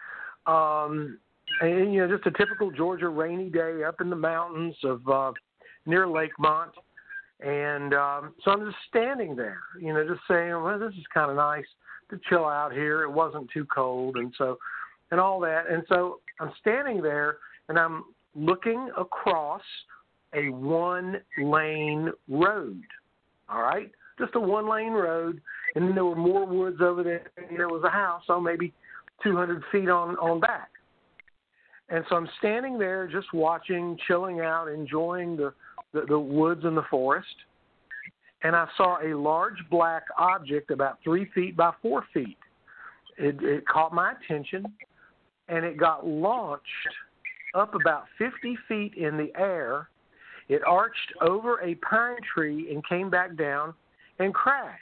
um, and, you know, just a typical Georgia rainy day up in the mountains of uh, near Lakemont. And um, so I'm just standing there, you know, just saying, well, this is kind of nice to chill out here. It wasn't too cold, and so, and all that. And so I'm standing there, and I'm looking across a one-lane road, all right? Just a one-lane road, and then there were more woods over there, and there was a house, so maybe two hundred feet on, on back. And so I'm standing there just watching, chilling out, enjoying the, the, the woods and the forest, and I saw a large black object about three feet by four feet. It, it caught my attention, and it got launched up about fifty feet in the air. It arched over a pine tree and came back down and crashed.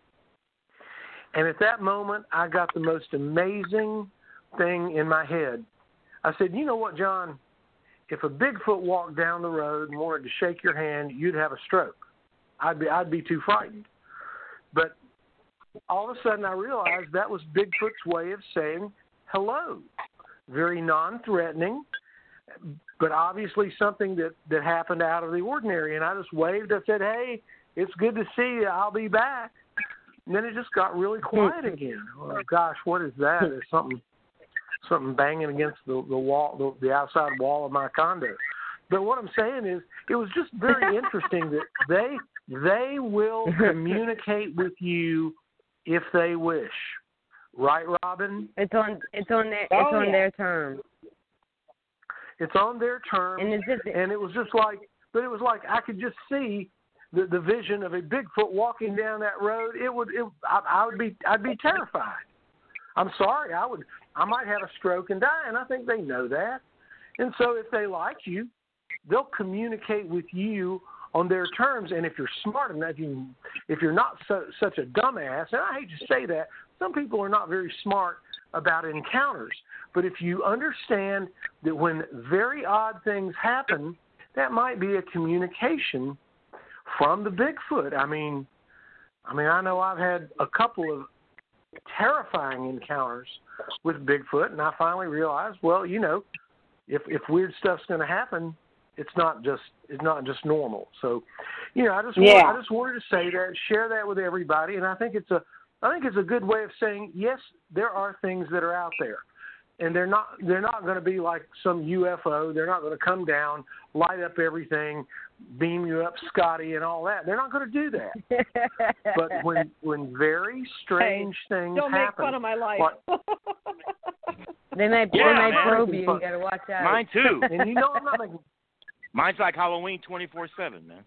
And at that moment, I got the most amazing thing in my head. I said, you know what, John? If a Bigfoot walked down the road and wanted to shake your hand, you'd have a stroke. I'd be I'd be too frightened. But all of a sudden I realized that was Bigfoot's way of saying hello. Very non-threatening, but obviously something that, that happened out of the ordinary. And I just waved. I said, hey, it's good to see you. I'll be back. And then it just got really quiet again. Oh, gosh, what is that? There's something something banging against the, the wall, the, the outside wall of my condo. But what I'm saying is it was just very interesting that they they will communicate with you if they wish. Right, Robin? It's on it's on their Oh, it's on yeah. their terms. It's on their terms, And it's just and it was just like, but it was like I could just see the, the vision of a Bigfoot walking down that road. It would, it, I, I would be, I'd be terrified. I'm sorry, I would, I might have a stroke and die, and I think they know that. And so, if they like you, they'll communicate with you on their terms. And if you're smart enough, you, if you're not so, such a dumbass, and I hate to say that, some people are not very smart about encounters. But if you understand that when very odd things happen, that might be a communication from the Bigfoot. I mean, I mean, I know I've had a couple of terrifying encounters with Bigfoot, and I finally realized, well, you know, if if weird stuff's going to happen, it's not just it's not just normal. So, you know, I just Yeah. want, I just wanted to say that, share that with everybody, and I think it's a I think it's a good way of saying yes, there are things that are out there. And they're not they're not going to be like some U F O. They're not going to come down, light up everything, beam you up, Scotty, and all that. They're not going to do that. But when when very strange Hey, things Don't make happen, fun of my life. like, they might Yeah, they might man. probe you. You gotta watch out. Mine too. and you know I'm not making Mine's like Halloween twenty-four seven, man.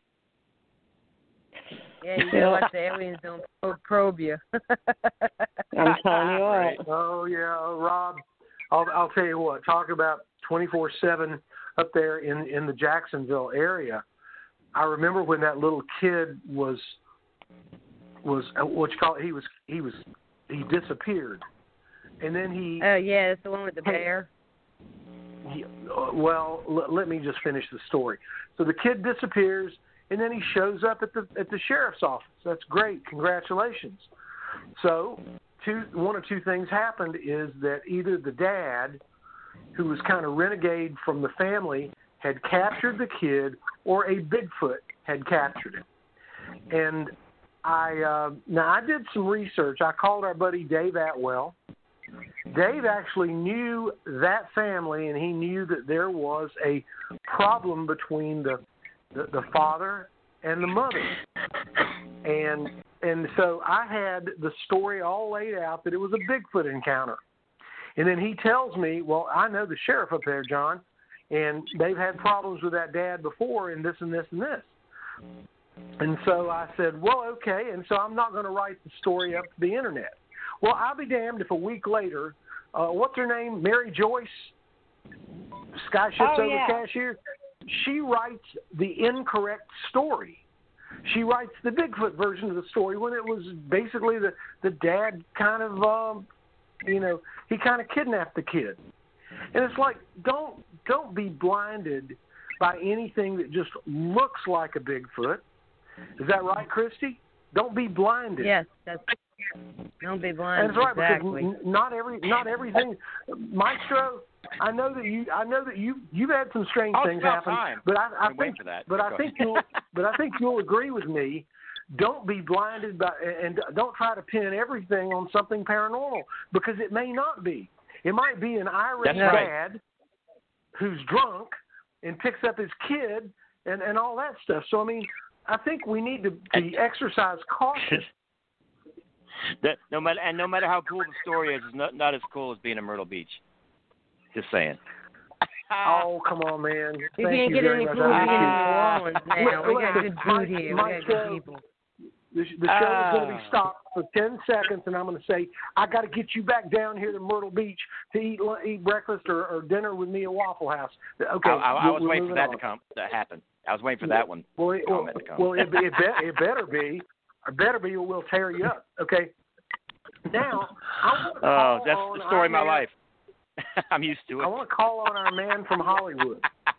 Yeah, you gotta watch the aliens don't probe, probe you. I'm telling you Right. what. Oh yeah, Rob. I'll I'll tell you what. Talk about twenty-four seven up there in in the Jacksonville area. I remember when that little kid was was uh, what you call it. He was he was he disappeared, and then he. Oh yeah, that's the one with the Hey. bear. he uh, well, l- let me just finish the story. So the kid disappears, and then he shows up at the at the sheriff's office. That's great. Congratulations. So, two one of two things happened is that either the dad, who was kind of renegade from the family, had captured the kid, or a Bigfoot had captured him. And I uh, now I did some research. I called our buddy Dave Atwell. Dave actually knew that family, and he knew that there was a problem between the the, the father and the mother. And and so I had the story all laid out that it was a Bigfoot encounter. And then he tells me, well, I know the sheriff up there, John, and they've had problems with that dad before and this and this and this. And so I said, well, okay, and so I'm not going to write the story up to the internet. Well, I'll be damned if a week later, uh, what's her name, Mary Joyce, Sky Ships Oh, Over yeah. Cashier, she writes the incorrect story. She writes the Bigfoot version of the story when it was basically the, the dad kind of, um, you know, he kind of kidnapped the kid. And it's like, don't don't be blinded by anything that just looks like a Bigfoot. Is that right, Christy? Don't be blinded. Yes, that's. Don't be blinded. That's right, exactly. because not every, not everything. Maestro, I know that you, I know that you, you've had some strange I'll things stop happen, time. but I, I I'm waiting think, for that. but Go I think ahead. you'll, but I think you'll agree with me. Don't be blinded by, and don't try to pin everything on something paranormal, because it may not be. It might be an irate That's right. dad who's drunk and picks up his kid and, and all that stuff. So, I mean, I think we need to, to exercise caution. That no matter and no matter how cool the story is, it's not, not as cool as being in Myrtle Beach. Just saying. Oh, come on, man. You Thank can't you get very any much. cooler I than New appreciate Orleans it. now. We got Listen, good my- food here. We my got show- good people. The, the show is going to Ah. be stopped for ten seconds, and I'm going to say, I got to get you back down here to Myrtle Beach to eat eat breakfast or, or dinner with me at Waffle House. Okay. I, I, I we're- was we're waiting for moving that on. to come to happen. I was waiting for that one Well, it, well, comment to come. well it, it, be, it better be. It better be, or we'll tear you up. Okay. Now, I want to Oh, call that's on the story of my our man- life. I'm used to I it. want to call on our man from Hollywood.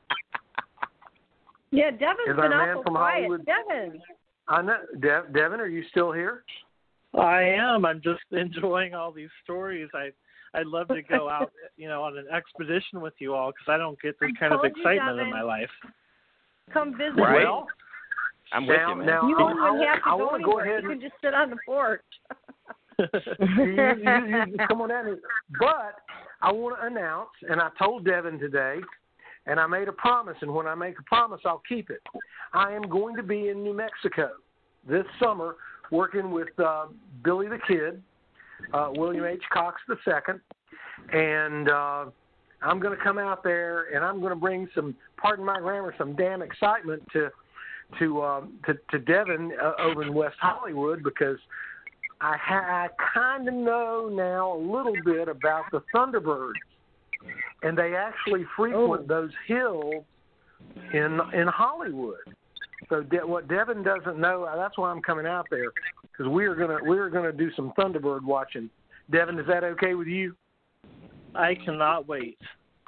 Yeah, Devin's Is been our man awful from quiet. Hollywood- Devin. I know, De- Devin, are you still here? I am. I'm just enjoying all these stories. I I'd love to go out, you know, on an expedition with you all because I don't get this I kind of told you, excitement in Devin. my life. Come visit. Right. Well, I'm with now, you, man. now You I, don't I, even have to I go want to go anywhere. ahead You and can just sit on the porch. you, you, you, you come on down here. But I want to announce, and I told Devin today, and I made a promise, and when I make a promise, I'll keep it. I am going to be in New Mexico this summer working with uh, Billy the Kid, uh, William H. Cox the Second, and uh, I'm going to come out there, and I'm going to bring some, pardon my grammar, some damn excitement to to um, to, to Devin uh, over in West Hollywood, because I, ha- I kind of know now a little bit about the Thunderbirds, and they actually frequent Oh. those hills in in Hollywood. So De- what Devin doesn't know, that's why I'm coming out there, because we are gonna we are gonna do some Thunderbird watching. Devin, is that okay with you? I cannot wait.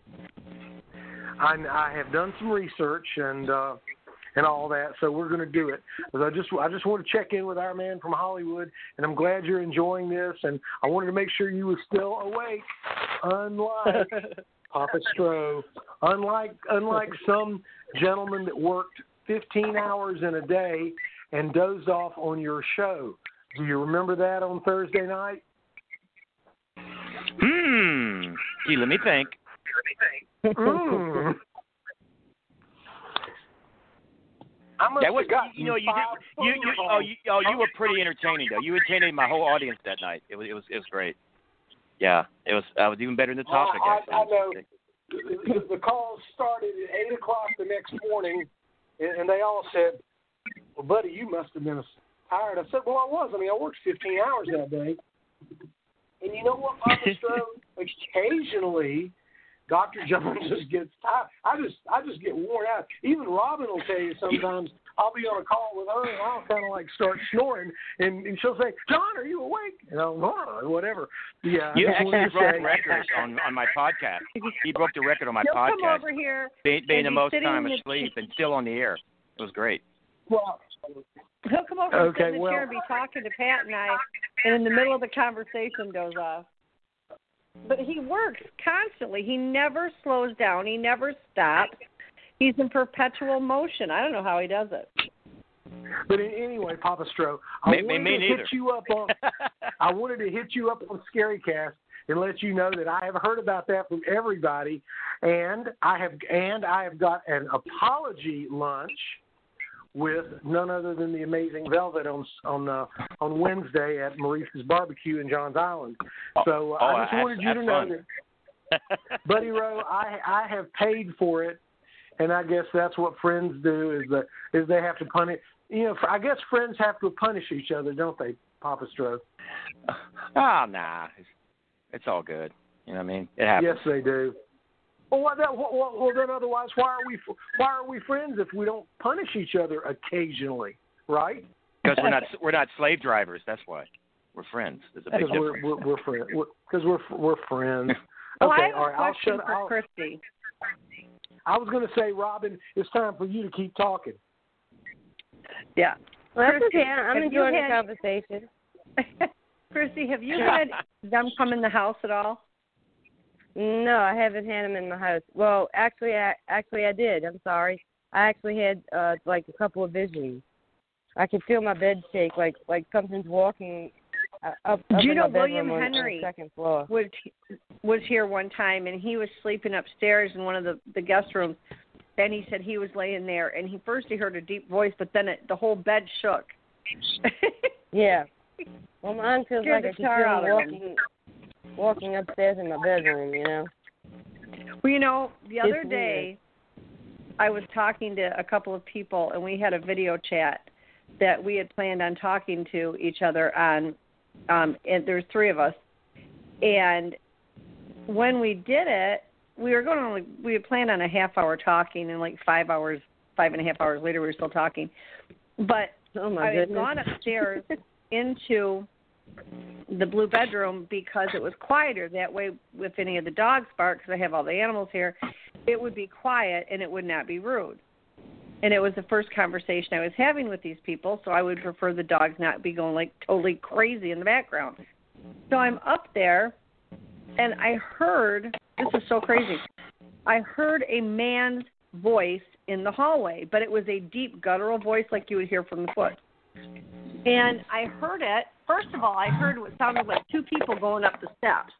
I, I have done some research and uh, and all that, so we're going to do it. But I just I just want to check in with our man from Hollywood, and I'm glad you're enjoying this. And I wanted to make sure you were still awake, unlike Papa Stroh, unlike unlike some gentleman that worked fifteen hours in a day and dozed off on your show. Do you remember that on Thursday night? Hmm. Gee, let me think. Mm. I must That was, have gotten you know, you five did, you, you, phone oh, you, oh, you were pretty entertaining though. You entertained my whole audience that night. It was, it was, it was great. Yeah, it was. I was even better than the topic. I, actually. I, I know. The, the calls started at eight o'clock the next morning, and, and they all said, "Well, buddy, you must have been tired." I said, "Well, I was. I mean, I worked fifteen hours that day." And you know what, Papa Stroh? Occasionally, Doctor Jones just gets tired. I just, I just get worn out. Even Robin will tell you sometimes. I'll be on a call with her, and I'll kind of like start snoring, and, and she'll say, "John, are you awake?" And I'll, oh, whatever. Yeah. I You just actually wanted to broke say- the record on, on my podcast. He broke the record on my He'll come podcast, over here. being, being and the be most sitting time in the- asleep and still on the air. It was great. Well, He'll come over and Okay, sit in the well- chair and be talking to Pat and I, and in the middle of the conversation goes off. But he works constantly. He never slows down. He never stops. He's in perpetual motion. I don't know how he does it. But in, anyway, Papa Stroh, I Me- wanted me to neither. hit you up on. I wanted to hit you up on Scarycast and let you know that I have heard about that from everybody, and I have and I have got an apology lunch with none other than the amazing Velvet on on uh, on Wednesday at Maurice's Barbecue in Johns Island. So uh, Oh, I just that's- wanted you to that's know fun. that, Buddy Rowe, I I have paid for it, and I guess that's what friends do is the is they have to punish. You know, I guess friends have to punish each other, don't they, Papa Stroh? Ah, nah. It's, it's all good. You know what I mean? It happens. Yes, they do. Well, what that, well, well, well, then otherwise, why are we why are we friends if we don't punish each other occasionally, right? Because we're not we're not slave drivers. That's why we're friends. There's a big Because we're, difference. we're we're friends. Because we're, we're we're friends. Well, Okay, I have all right. a I'll question shut. for I'll, Christy. I was going to say, Robin, it's time for you to keep talking. Yeah. Well, that's Christy, okay. I'm have enjoying you the had- conversation. Christy, have you had them come in the house at all? No, I haven't had them in my house. Well, actually, I actually I did. I'm sorry. I actually had uh, like a couple of visions. I could feel my bed shake, like like something's walking uh, up, up Do you in know my bedroom William on, Henry on the second floor. was was here one time, and he was sleeping upstairs in one of the the guest rooms, and he said he was laying there, and he first he heard a deep voice, but then it, the whole bed shook. Yeah. Well, mine feels Scared like the I can tar feel out him of walking, walking upstairs in my bedroom, you know. Well, you know, the other It's day, I was talking to a couple of people, and we had a video chat that we had planned on talking to each other on. Um, and there's three of us, and when we did it, we were going on. We had planned on a half hour talking, and like five hours, five and a half hours later, we were still talking. But Oh my I had goodness. gone upstairs into the blue bedroom because it was quieter. That way, if any of the dogs bark, because I have all the animals here, it would be quiet and it would not be rude. And it was the first conversation I was having with these people, so I would prefer the dogs not be going like totally crazy in the background. So I'm up there, and I heard, this is so crazy, I heard a man's voice in the hallway, but it was a deep guttural voice like you would hear from the foot. And I heard it, first of all, I heard what sounded like two people going up the steps.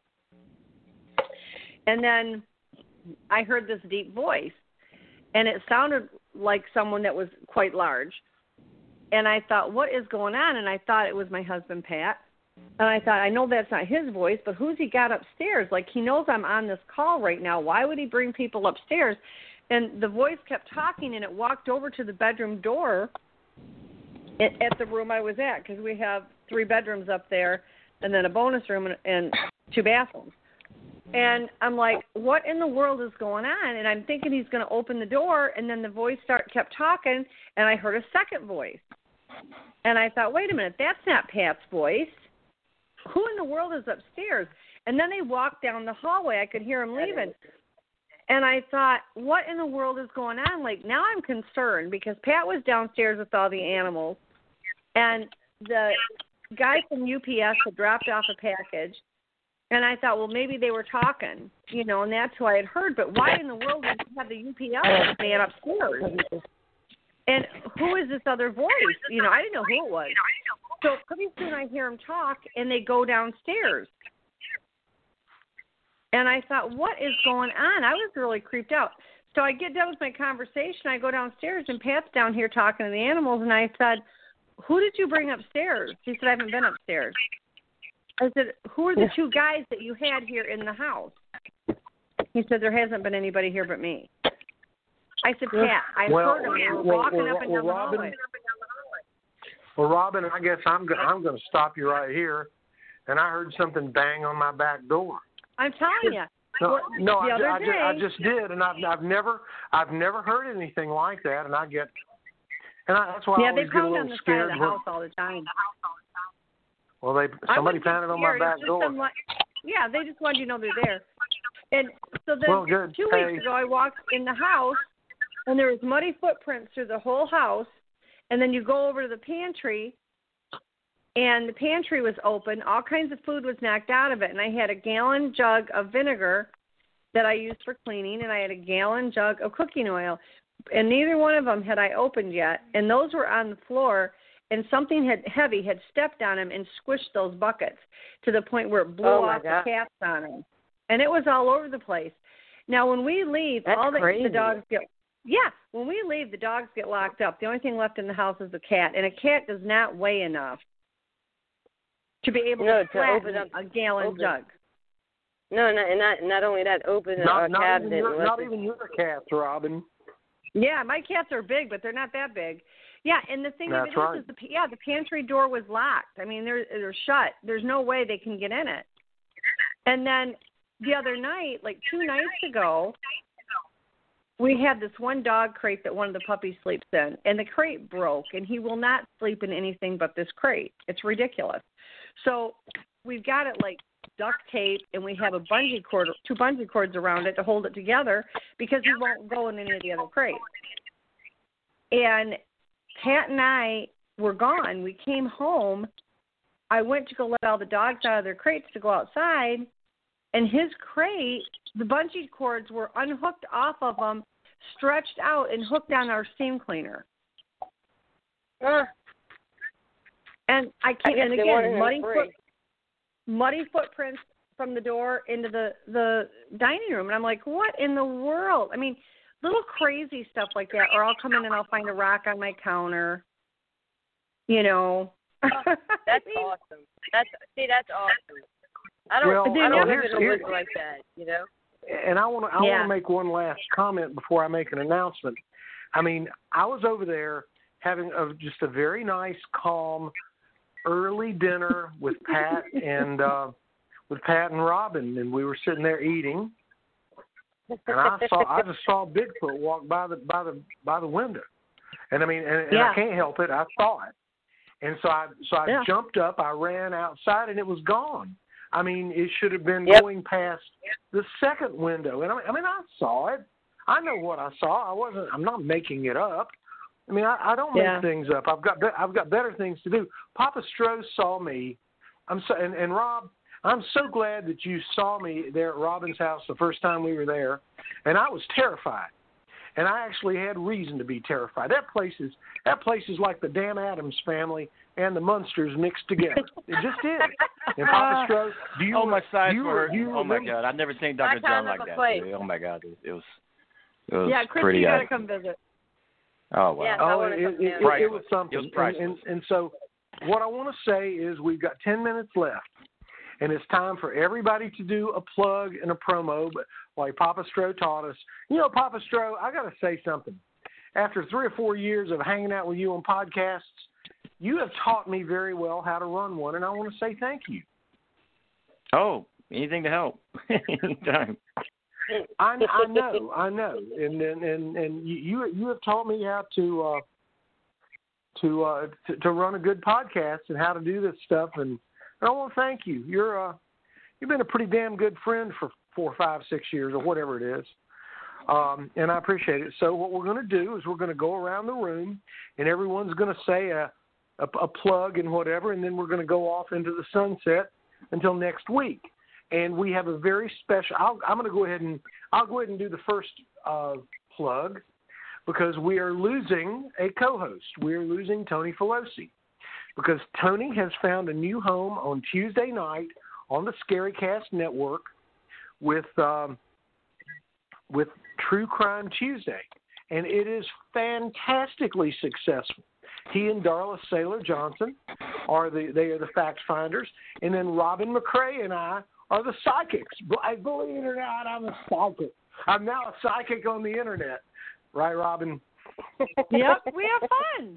And then I heard this deep voice, and it sounded like someone that was quite large. And I thought, what is going on? And I thought it was my husband, Pat. And I thought, I know that's not his voice, but who's he got upstairs? Like, he knows I'm on this call right now. Why would he bring people upstairs? And the voice kept talking, and it walked over to the bedroom door at, at the room I was at, because we have three bedrooms up there and then a bonus room and, and two bathrooms. And I'm like, what in the world is going on? And I'm thinking he's going to open the door, and then the voice start kept talking, and I heard a second voice. And I thought, wait a minute, that's not Pat's voice. Who in the world is upstairs? And then they walked down the hallway. I could hear him leaving. And I thought, what in the world is going on? Like, now I'm concerned because Pat was downstairs with all the animals, and the guy from U P S had dropped off a package. And I thought, well, maybe they were talking, you know, and that's who I had heard. But why in the world did you have the U P S man upstairs? And who is this other voice? You know, I didn't know who it was. So pretty soon I hear them talk, and they go downstairs. And I thought, what is going on? I was really creeped out. So I get done with my conversation. I go downstairs, and Pat's down here talking to the animals. And I said, who did you bring upstairs? He said, I haven't been upstairs. I said, who are the two guys that you had here in the house? He said, there hasn't been anybody here but me. I said, Pat, I well, heard them. They were well, walking well, up and well, down the Robin, hallway. Well, Robin, I guess I'm go- I'm going to stop you right here. And I heard something bang on my back door. I'm telling you. No, well, no, the I, other I, day, just, I just did, and I've I've never I've never heard anything like that, and I get and I, that's why yeah, I always they get a pound little on the side scared. of the when- house all the time. Well, they somebody pounded on my back it's just door. some, like, yeah, they just wanted you to know they're there. And so then Well, good. two Hey. weeks ago, I walked in the house, and there was muddy footprints through the whole house. And then you go over to the pantry, and the pantry was open. All kinds of food was knocked out of it. And I had a gallon jug of vinegar that I used for cleaning, and I had a gallon jug of cooking oil. And neither one of them had I opened yet. And those were on the floor, and something had heavy had stepped on them and squished those buckets to the point where it blew Oh, my off God. the caps on them. And it was all over the place. Now, when we leave, That's all the, crazy. the dogs get Yeah, when we leave, the dogs get locked up. The only thing left in the house is the cat, and a cat does not weigh enough to be able No, to to flatten open up- a gallon open- jug. No, no, and not not only that, open Not, a not, cabinet. even your, unless not it's- even your cats, Robin. Yeah, my cats are big, but they're not that big. Yeah, and the thing That's of it right. is, is the, yeah, the pantry door was locked. I mean, they're they're shut. There's no way they can get in it. And then the other night, like two nights ago, we had this one dog crate that one of the puppies sleeps in, and the crate broke, and he will not sleep in anything but this crate. It's ridiculous. So we've got it like duct tape, and we have a bungee cord, two bungee cords around it to hold it together because he won't go in any of the other crates. And Pat and I were gone. We came home. I went to go let all the dogs out of their crates to go outside, and his crate, the bungee cords were unhooked off of him, stretched out, and hooked on our steam cleaner. Uh, and I can't. I and again, muddy foot, muddy footprints from the door into the the dining room, and I'm like, what in the world? I mean, little crazy stuff like that. Or I'll come in and I'll find a rock on my counter. You know. Oh, that's awesome. That's see, that's awesome. I don't, well, I don't here's, live in a here's, world like that, you know. And I want to, I yeah. want to make one last comment before I make an announcement. I mean, I was over there having a, just a very nice, calm, early dinner with Pat and uh, with Pat and Robin, and we were sitting there eating. And I saw, I just saw Bigfoot walk by the by the by the window, and I mean, and, and yeah. I can't help it. I saw it. And so I so I yeah. jumped up, I ran outside, and it was gone. I mean, it should have been yep. going past the second window. And I mean, I mean, I saw it. I know what I saw. I wasn't. I'm not making it up. I mean, I, I don't make yeah. things up. I've got be- I've got better things to do. Papa Stroh saw me. I'm so and, and Rob, I'm so glad that you saw me there at Robin's house the first time we were there, and I was terrified. And I actually had reason to be terrified. That place is that place is like the Dan Adams family and the Munsters mixed together. It just is. And Papa Stroh, do you? Oh, my sides you, were hurting. you Oh my remember? God, I've never seen Doctor John like that. Place. Oh my God, it, it was it was Yeah, Chris, pretty. you gotta uh, come visit. Oh wow. Yes, I Oh, wanna it, come it, down. it, it was something. It was priceless. And, and, and so, what I want to say is, we've got ten minutes left, and it's time for everybody to do a plug and a promo. But like Papa Stroh taught us, you know, Papa Stroh, I got to say something. After three or four years of hanging out with you on podcasts, you have taught me very well how to run one, and I want to say thank you. Oh, anything to help. Anytime. I, I know, I know, and and and, and you you have taught me how to uh, to, uh, to to run a good podcast and how to do this stuff, and I want to thank you. You're uh, you've been a pretty damn good friend for four, five, six years or whatever it is. Um, and I appreciate it. So what we're going to do is we're going to go around the room, and everyone's going to say a, a, a plug and whatever, and then we're going to go off into the sunset until next week. And we have a very special. I'll, I'm going to go ahead and I'll go ahead and do the first uh, plug because we are losing a co-host. We are losing Tony Filosi because Tony has found a new home on Tuesday night on the Scarycast Network with. Um, with True Crime Tuesday, and it is fantastically successful. He and Darla Saylor Johnson are the they are the fact finders, and then Robin McCrae and I are the psychics. Believe it or not, I'm a psychic. I'm now a psychic on the internet, right, Robin? Yep, we have fun.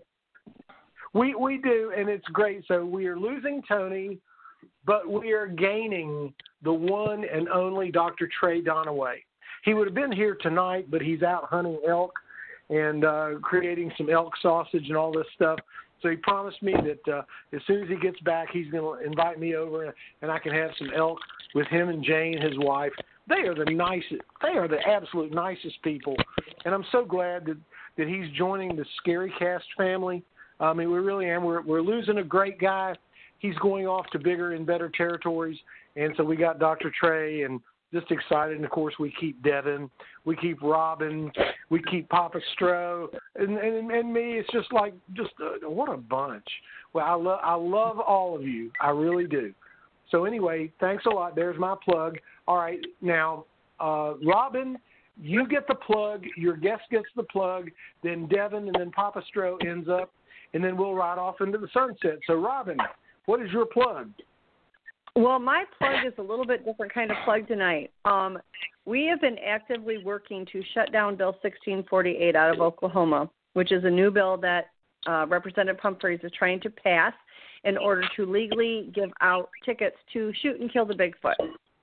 We we do, and it's great. So we are losing Tony, but we are gaining the one and only Doctor Trey Donaway. He would have been here tonight, but he's out hunting elk and uh, creating some elk sausage and all this stuff. So he promised me that uh, as soon as he gets back, he's going to invite me over and I can have some elk with him and Jane, his wife. They are the nicest. They are the absolute nicest people, and I'm so glad that, that he's joining the Scarycast family. I mean, we really am. We're we're losing a great guy. He's going off to bigger and better territories, and so we got Doctor Trey and. Just excited, and of course we keep Devin, we keep Robin, we keep Papa Stroh, and, and and me. It's just like just uh, what a bunch. Well, I love I love all of you, I really do. So anyway, thanks a lot. There's my plug. All right, now uh, Robin, you get the plug. Your guest gets the plug. Then Devin, and then Papa Stroh ends up, and then we'll ride off into the sunset. So Robin, what is your plug? Well, my plug is a little bit different kind of plug tonight. Um, we have been actively working to shut down Bill sixteen forty-eight out of Oklahoma, which is a new bill that uh, Representative Humphreys is trying to pass in order to legally give out tickets to shoot and kill the Bigfoot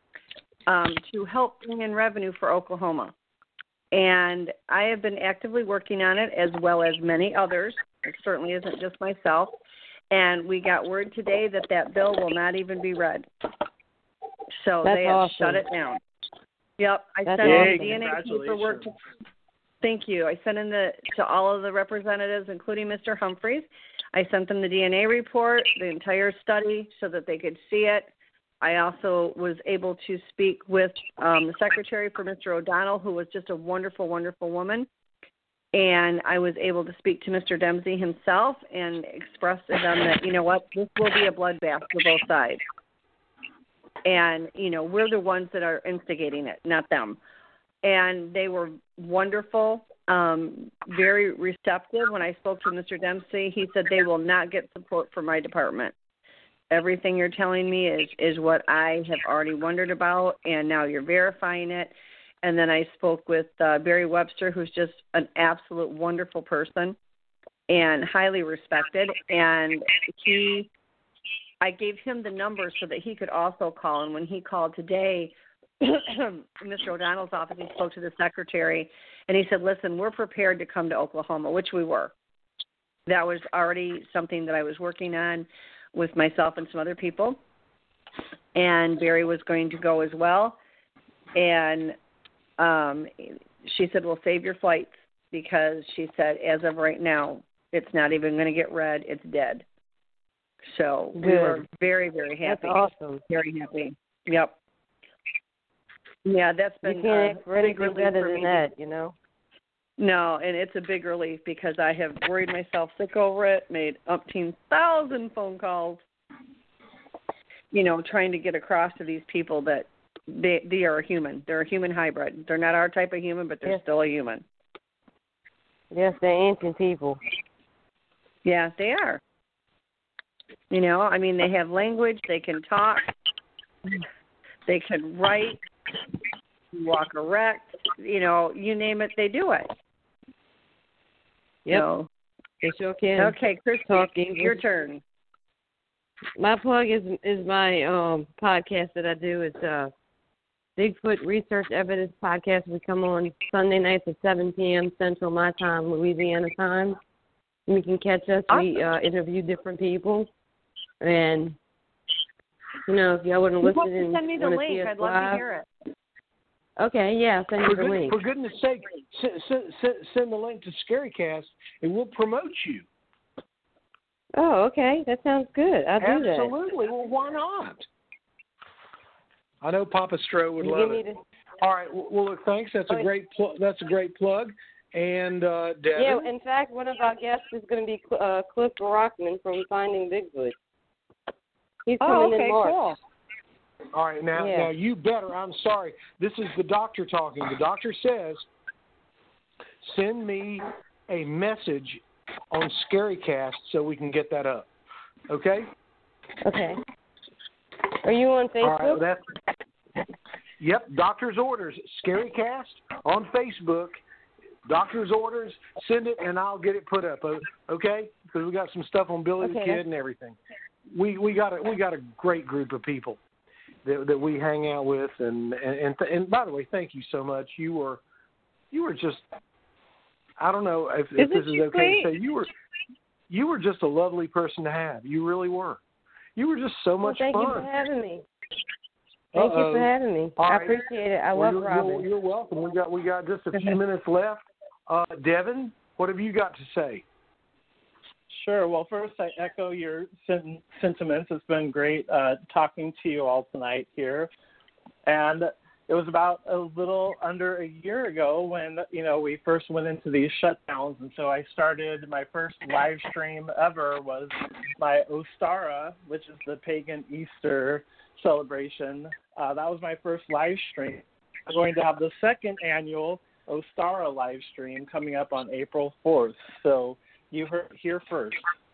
um, to help bring in revenue for Oklahoma. And I have been actively working on it as well as many others. It certainly isn't just myself. And we got word today that that bill will not even be read. So That's they have awesome. shut it down. Yep, I That's sent in awesome. the D N A paperwork. To, thank you. I sent in the to all of the representatives, including Mister Humphreys. I sent them the D N A report, the entire study, so that they could see it. I also was able to speak with um, the secretary for Mister O'Donnell, who was just a wonderful, wonderful woman. And I was able to speak to Mister Dempsey himself and express to them that, you know what, this will be a bloodbath for both sides. And, you know, we're the ones that are instigating it, not them. And they were wonderful, um, very receptive. When I spoke to Mister Dempsey, he said they will not get support from my department. Everything you're telling me is, is what I have already wondered about, and now you're verifying it. And then I spoke with uh, Barry Webster, who's just an absolute wonderful person and highly respected. And he, I gave him the number so that he could also call. And when he called today, Mister O'Donnell's office, he spoke to the secretary, and he said, listen, we're prepared to come to Oklahoma, which we were. That was already something that I was working on with myself and some other people. And Barry was going to go as well. And Um, she said, well, save your flights, because she said, as of right now, it's not even going to get read. It's dead. So Good. we were very, very happy. That's awesome. Very happy. Yep. Yeah, that's been you can't uh, ask for big anything relief better for than me. that, you know. No, and it's a big relief because I have worried myself sick over it, made umpteen thousand phone calls, you know, trying to get across to these people that They they are a human. They're a human hybrid. They're not our type of human, but they're Yes. still a human. Yes, they're ancient people. Yeah, they are. You know, I mean, they have language. They can talk. They can write, walk erect. You know, you name it, they do it. Yep, So, they sure can. okay, Christy, Talk your English. turn. My plug is is my um podcast that I do. It's uh Bigfoot Research Evidence Podcast. We come on Sunday nights at seven p.m. Central My Time, Louisiana time. You can catch us. Awesome. We uh, interview different people, and you know, if y'all wouldn't You listen have to and send me the want to link. see us I'd love live, to hear it. okay, yeah, I'll send For, you the good, link. for goodness sake, send, send, send, send the link to ScaryCast, and we'll promote you. Oh, okay, that sounds good. I'll do that. Absolutely. Well, why not? I know Papa Stro would You love give me it. the- All right. Well, look, thanks. That's a great pl- that's a great plug. And uh, Devin, Yeah, in fact, one of our guests is going to be uh, Cliff Rockman from Finding Bigfoot. He's coming Oh, okay, in March. cool. all right. Now, Yeah. now you better. I'm sorry. This is the doctor talking. The doctor says, send me a message on ScaryCast so we can get that up. Okay. Okay. Are you on Facebook? All right. That's, yep. Doctor's orders. ScaryCast on Facebook. Doctor's orders. Send it, and I'll get it put up. Okay? Because we got some stuff on Billy the Okay. Kid and everything. We we got a we got a great group of people that that we hang out with, and and and, th- and by the way, thank you so much. You were you were just I don't know if, if Isn't this is she okay great? to say. You were you were just a lovely person to have. You really were. You were just so Well, much thank fun. you for having me. Thank Uh-oh. you for having me. All I right. appreciate it. I Well, love you're, Robin. You're, you're welcome. We got we got just a few minutes left. Uh, Devin, what have you got to say? Sure. Well, first, I echo your sen- sentiments. It's been great uh, talking to you all tonight here. And it was about a little under a year ago when, you know, we first went into these shutdowns. And so I started my first live stream ever was my Ostara, which is the pagan Easter celebration. Uh, that was my first live stream. I'm going to have the second annual Ostara live stream coming up on April fourth. So you heard it here first.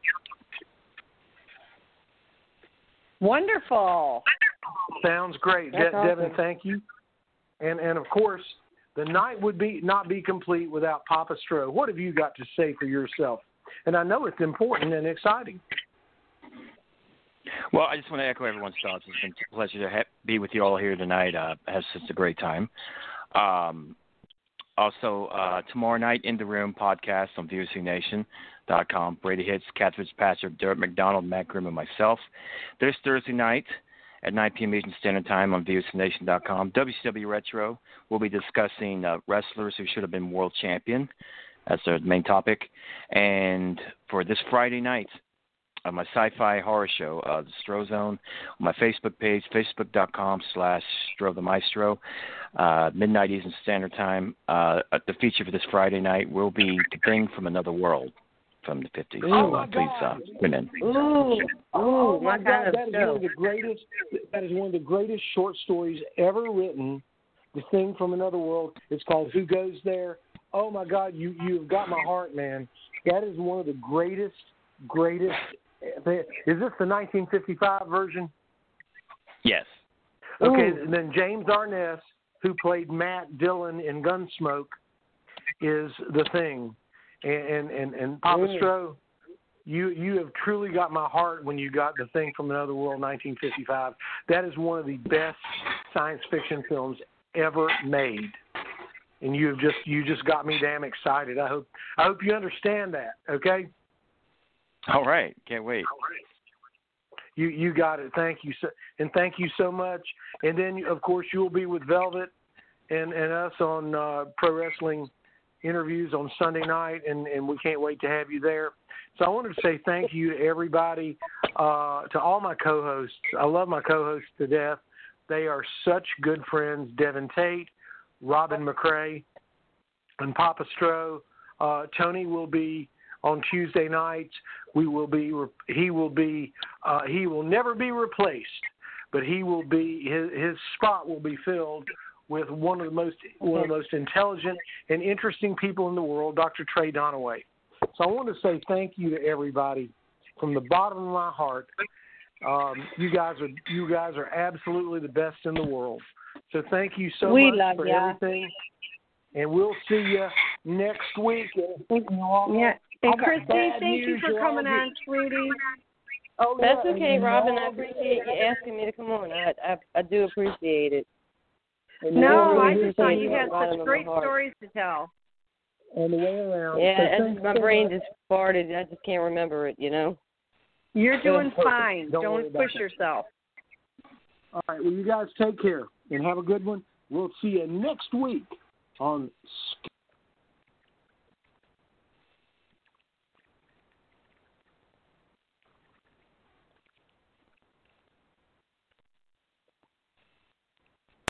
Wonderful. Sounds great, That's De- Devin. awesome. Thank you. And and of course, the night would be not be complete without Papa Stro. What have you got to say for yourself? And I know it's important and exciting. Well, I just want to echo everyone's thoughts. It's been a pleasure to ha- be with you all here tonight. Uh, I had such a great time. Um, also, uh, tomorrow night, In the Room podcast on V O C Nation dot com. Brady Hits, Cat Fitzpatrick, Derek McDonald, Matt Grimm, and myself. This Thursday night at nine p.m. Eastern Standard Time on V O C Nation dot com. W C W Retro, we'll be discussing uh, wrestlers who should have been world champion. That's our main topic. And for this Friday night, uh, my sci-fi horror show, uh, The Stro Zone, on my Facebook page, facebook dot com slash Stro the Maestro, uh, midnight Eastern Standard Time. Uh, the feature for this Friday night will be The Thing from Another World from the fifties. Oh So, uh, please uh, tune in. Ooh, Oh ooh, my my God, kind of that is one show. of the greatest. That is one of the greatest short stories ever written. The Thing from Another World. It's called Who Goes There. Oh my God, you you've got my heart, man. That is one of the greatest, greatest. Is this the nineteen fifty-five version? Yes. Okay, Ooh. and then James Arness, who played Matt Dillon in Gunsmoke, is the Thing, and and and, and Papa Mm. Stro, you you have truly got my heart when you got The Thing from Another World, nineteen fifty-five. That is one of the best science fiction films ever made, and you have just you just got me damn excited. I hope I hope you understand that. Okay. All right. Can't wait. You you got it. Thank you so and thank you so much. And then of course you'll be with Velvet and, and us on uh, pro wrestling interviews on Sunday night, and, and we can't wait to have you there. So I wanted to say thank you to everybody, uh, to all my co-hosts. I love my co-hosts to death. They are such good friends. Devin Tate, Robin McCrae, and Papa Stro. Uh, Tony will be on Tuesday nights. We will be. He will be. Uh, he will never be replaced, but he will be. His, his spot will be filled with one of the most one of the most intelligent and interesting people in the world, Doctor Trey Donaway. So I want to say thank you to everybody from the bottom of my heart. Um, you guys are you guys are absolutely the best in the world. So thank you so We much love for ya. everything. And we'll see you next week. Yeah. And I got Christy, bad thank you news, for you're all coming good. on, sweetie. Oh, That's yeah, okay, and Robin. I all- appreciate you asking me to come on. I I, I do appreciate it. and the No, way I around- just thought you From had the bottom such of my great heart. stories to tell. on the way around. Yeah, So I thanks just, my so brain much. just farted. I just can't remember it, you know. You're doing perfect. fine. Don't worry Don't about push that. yourself. All right. Well, you guys take care and have a good one. We'll see you next week on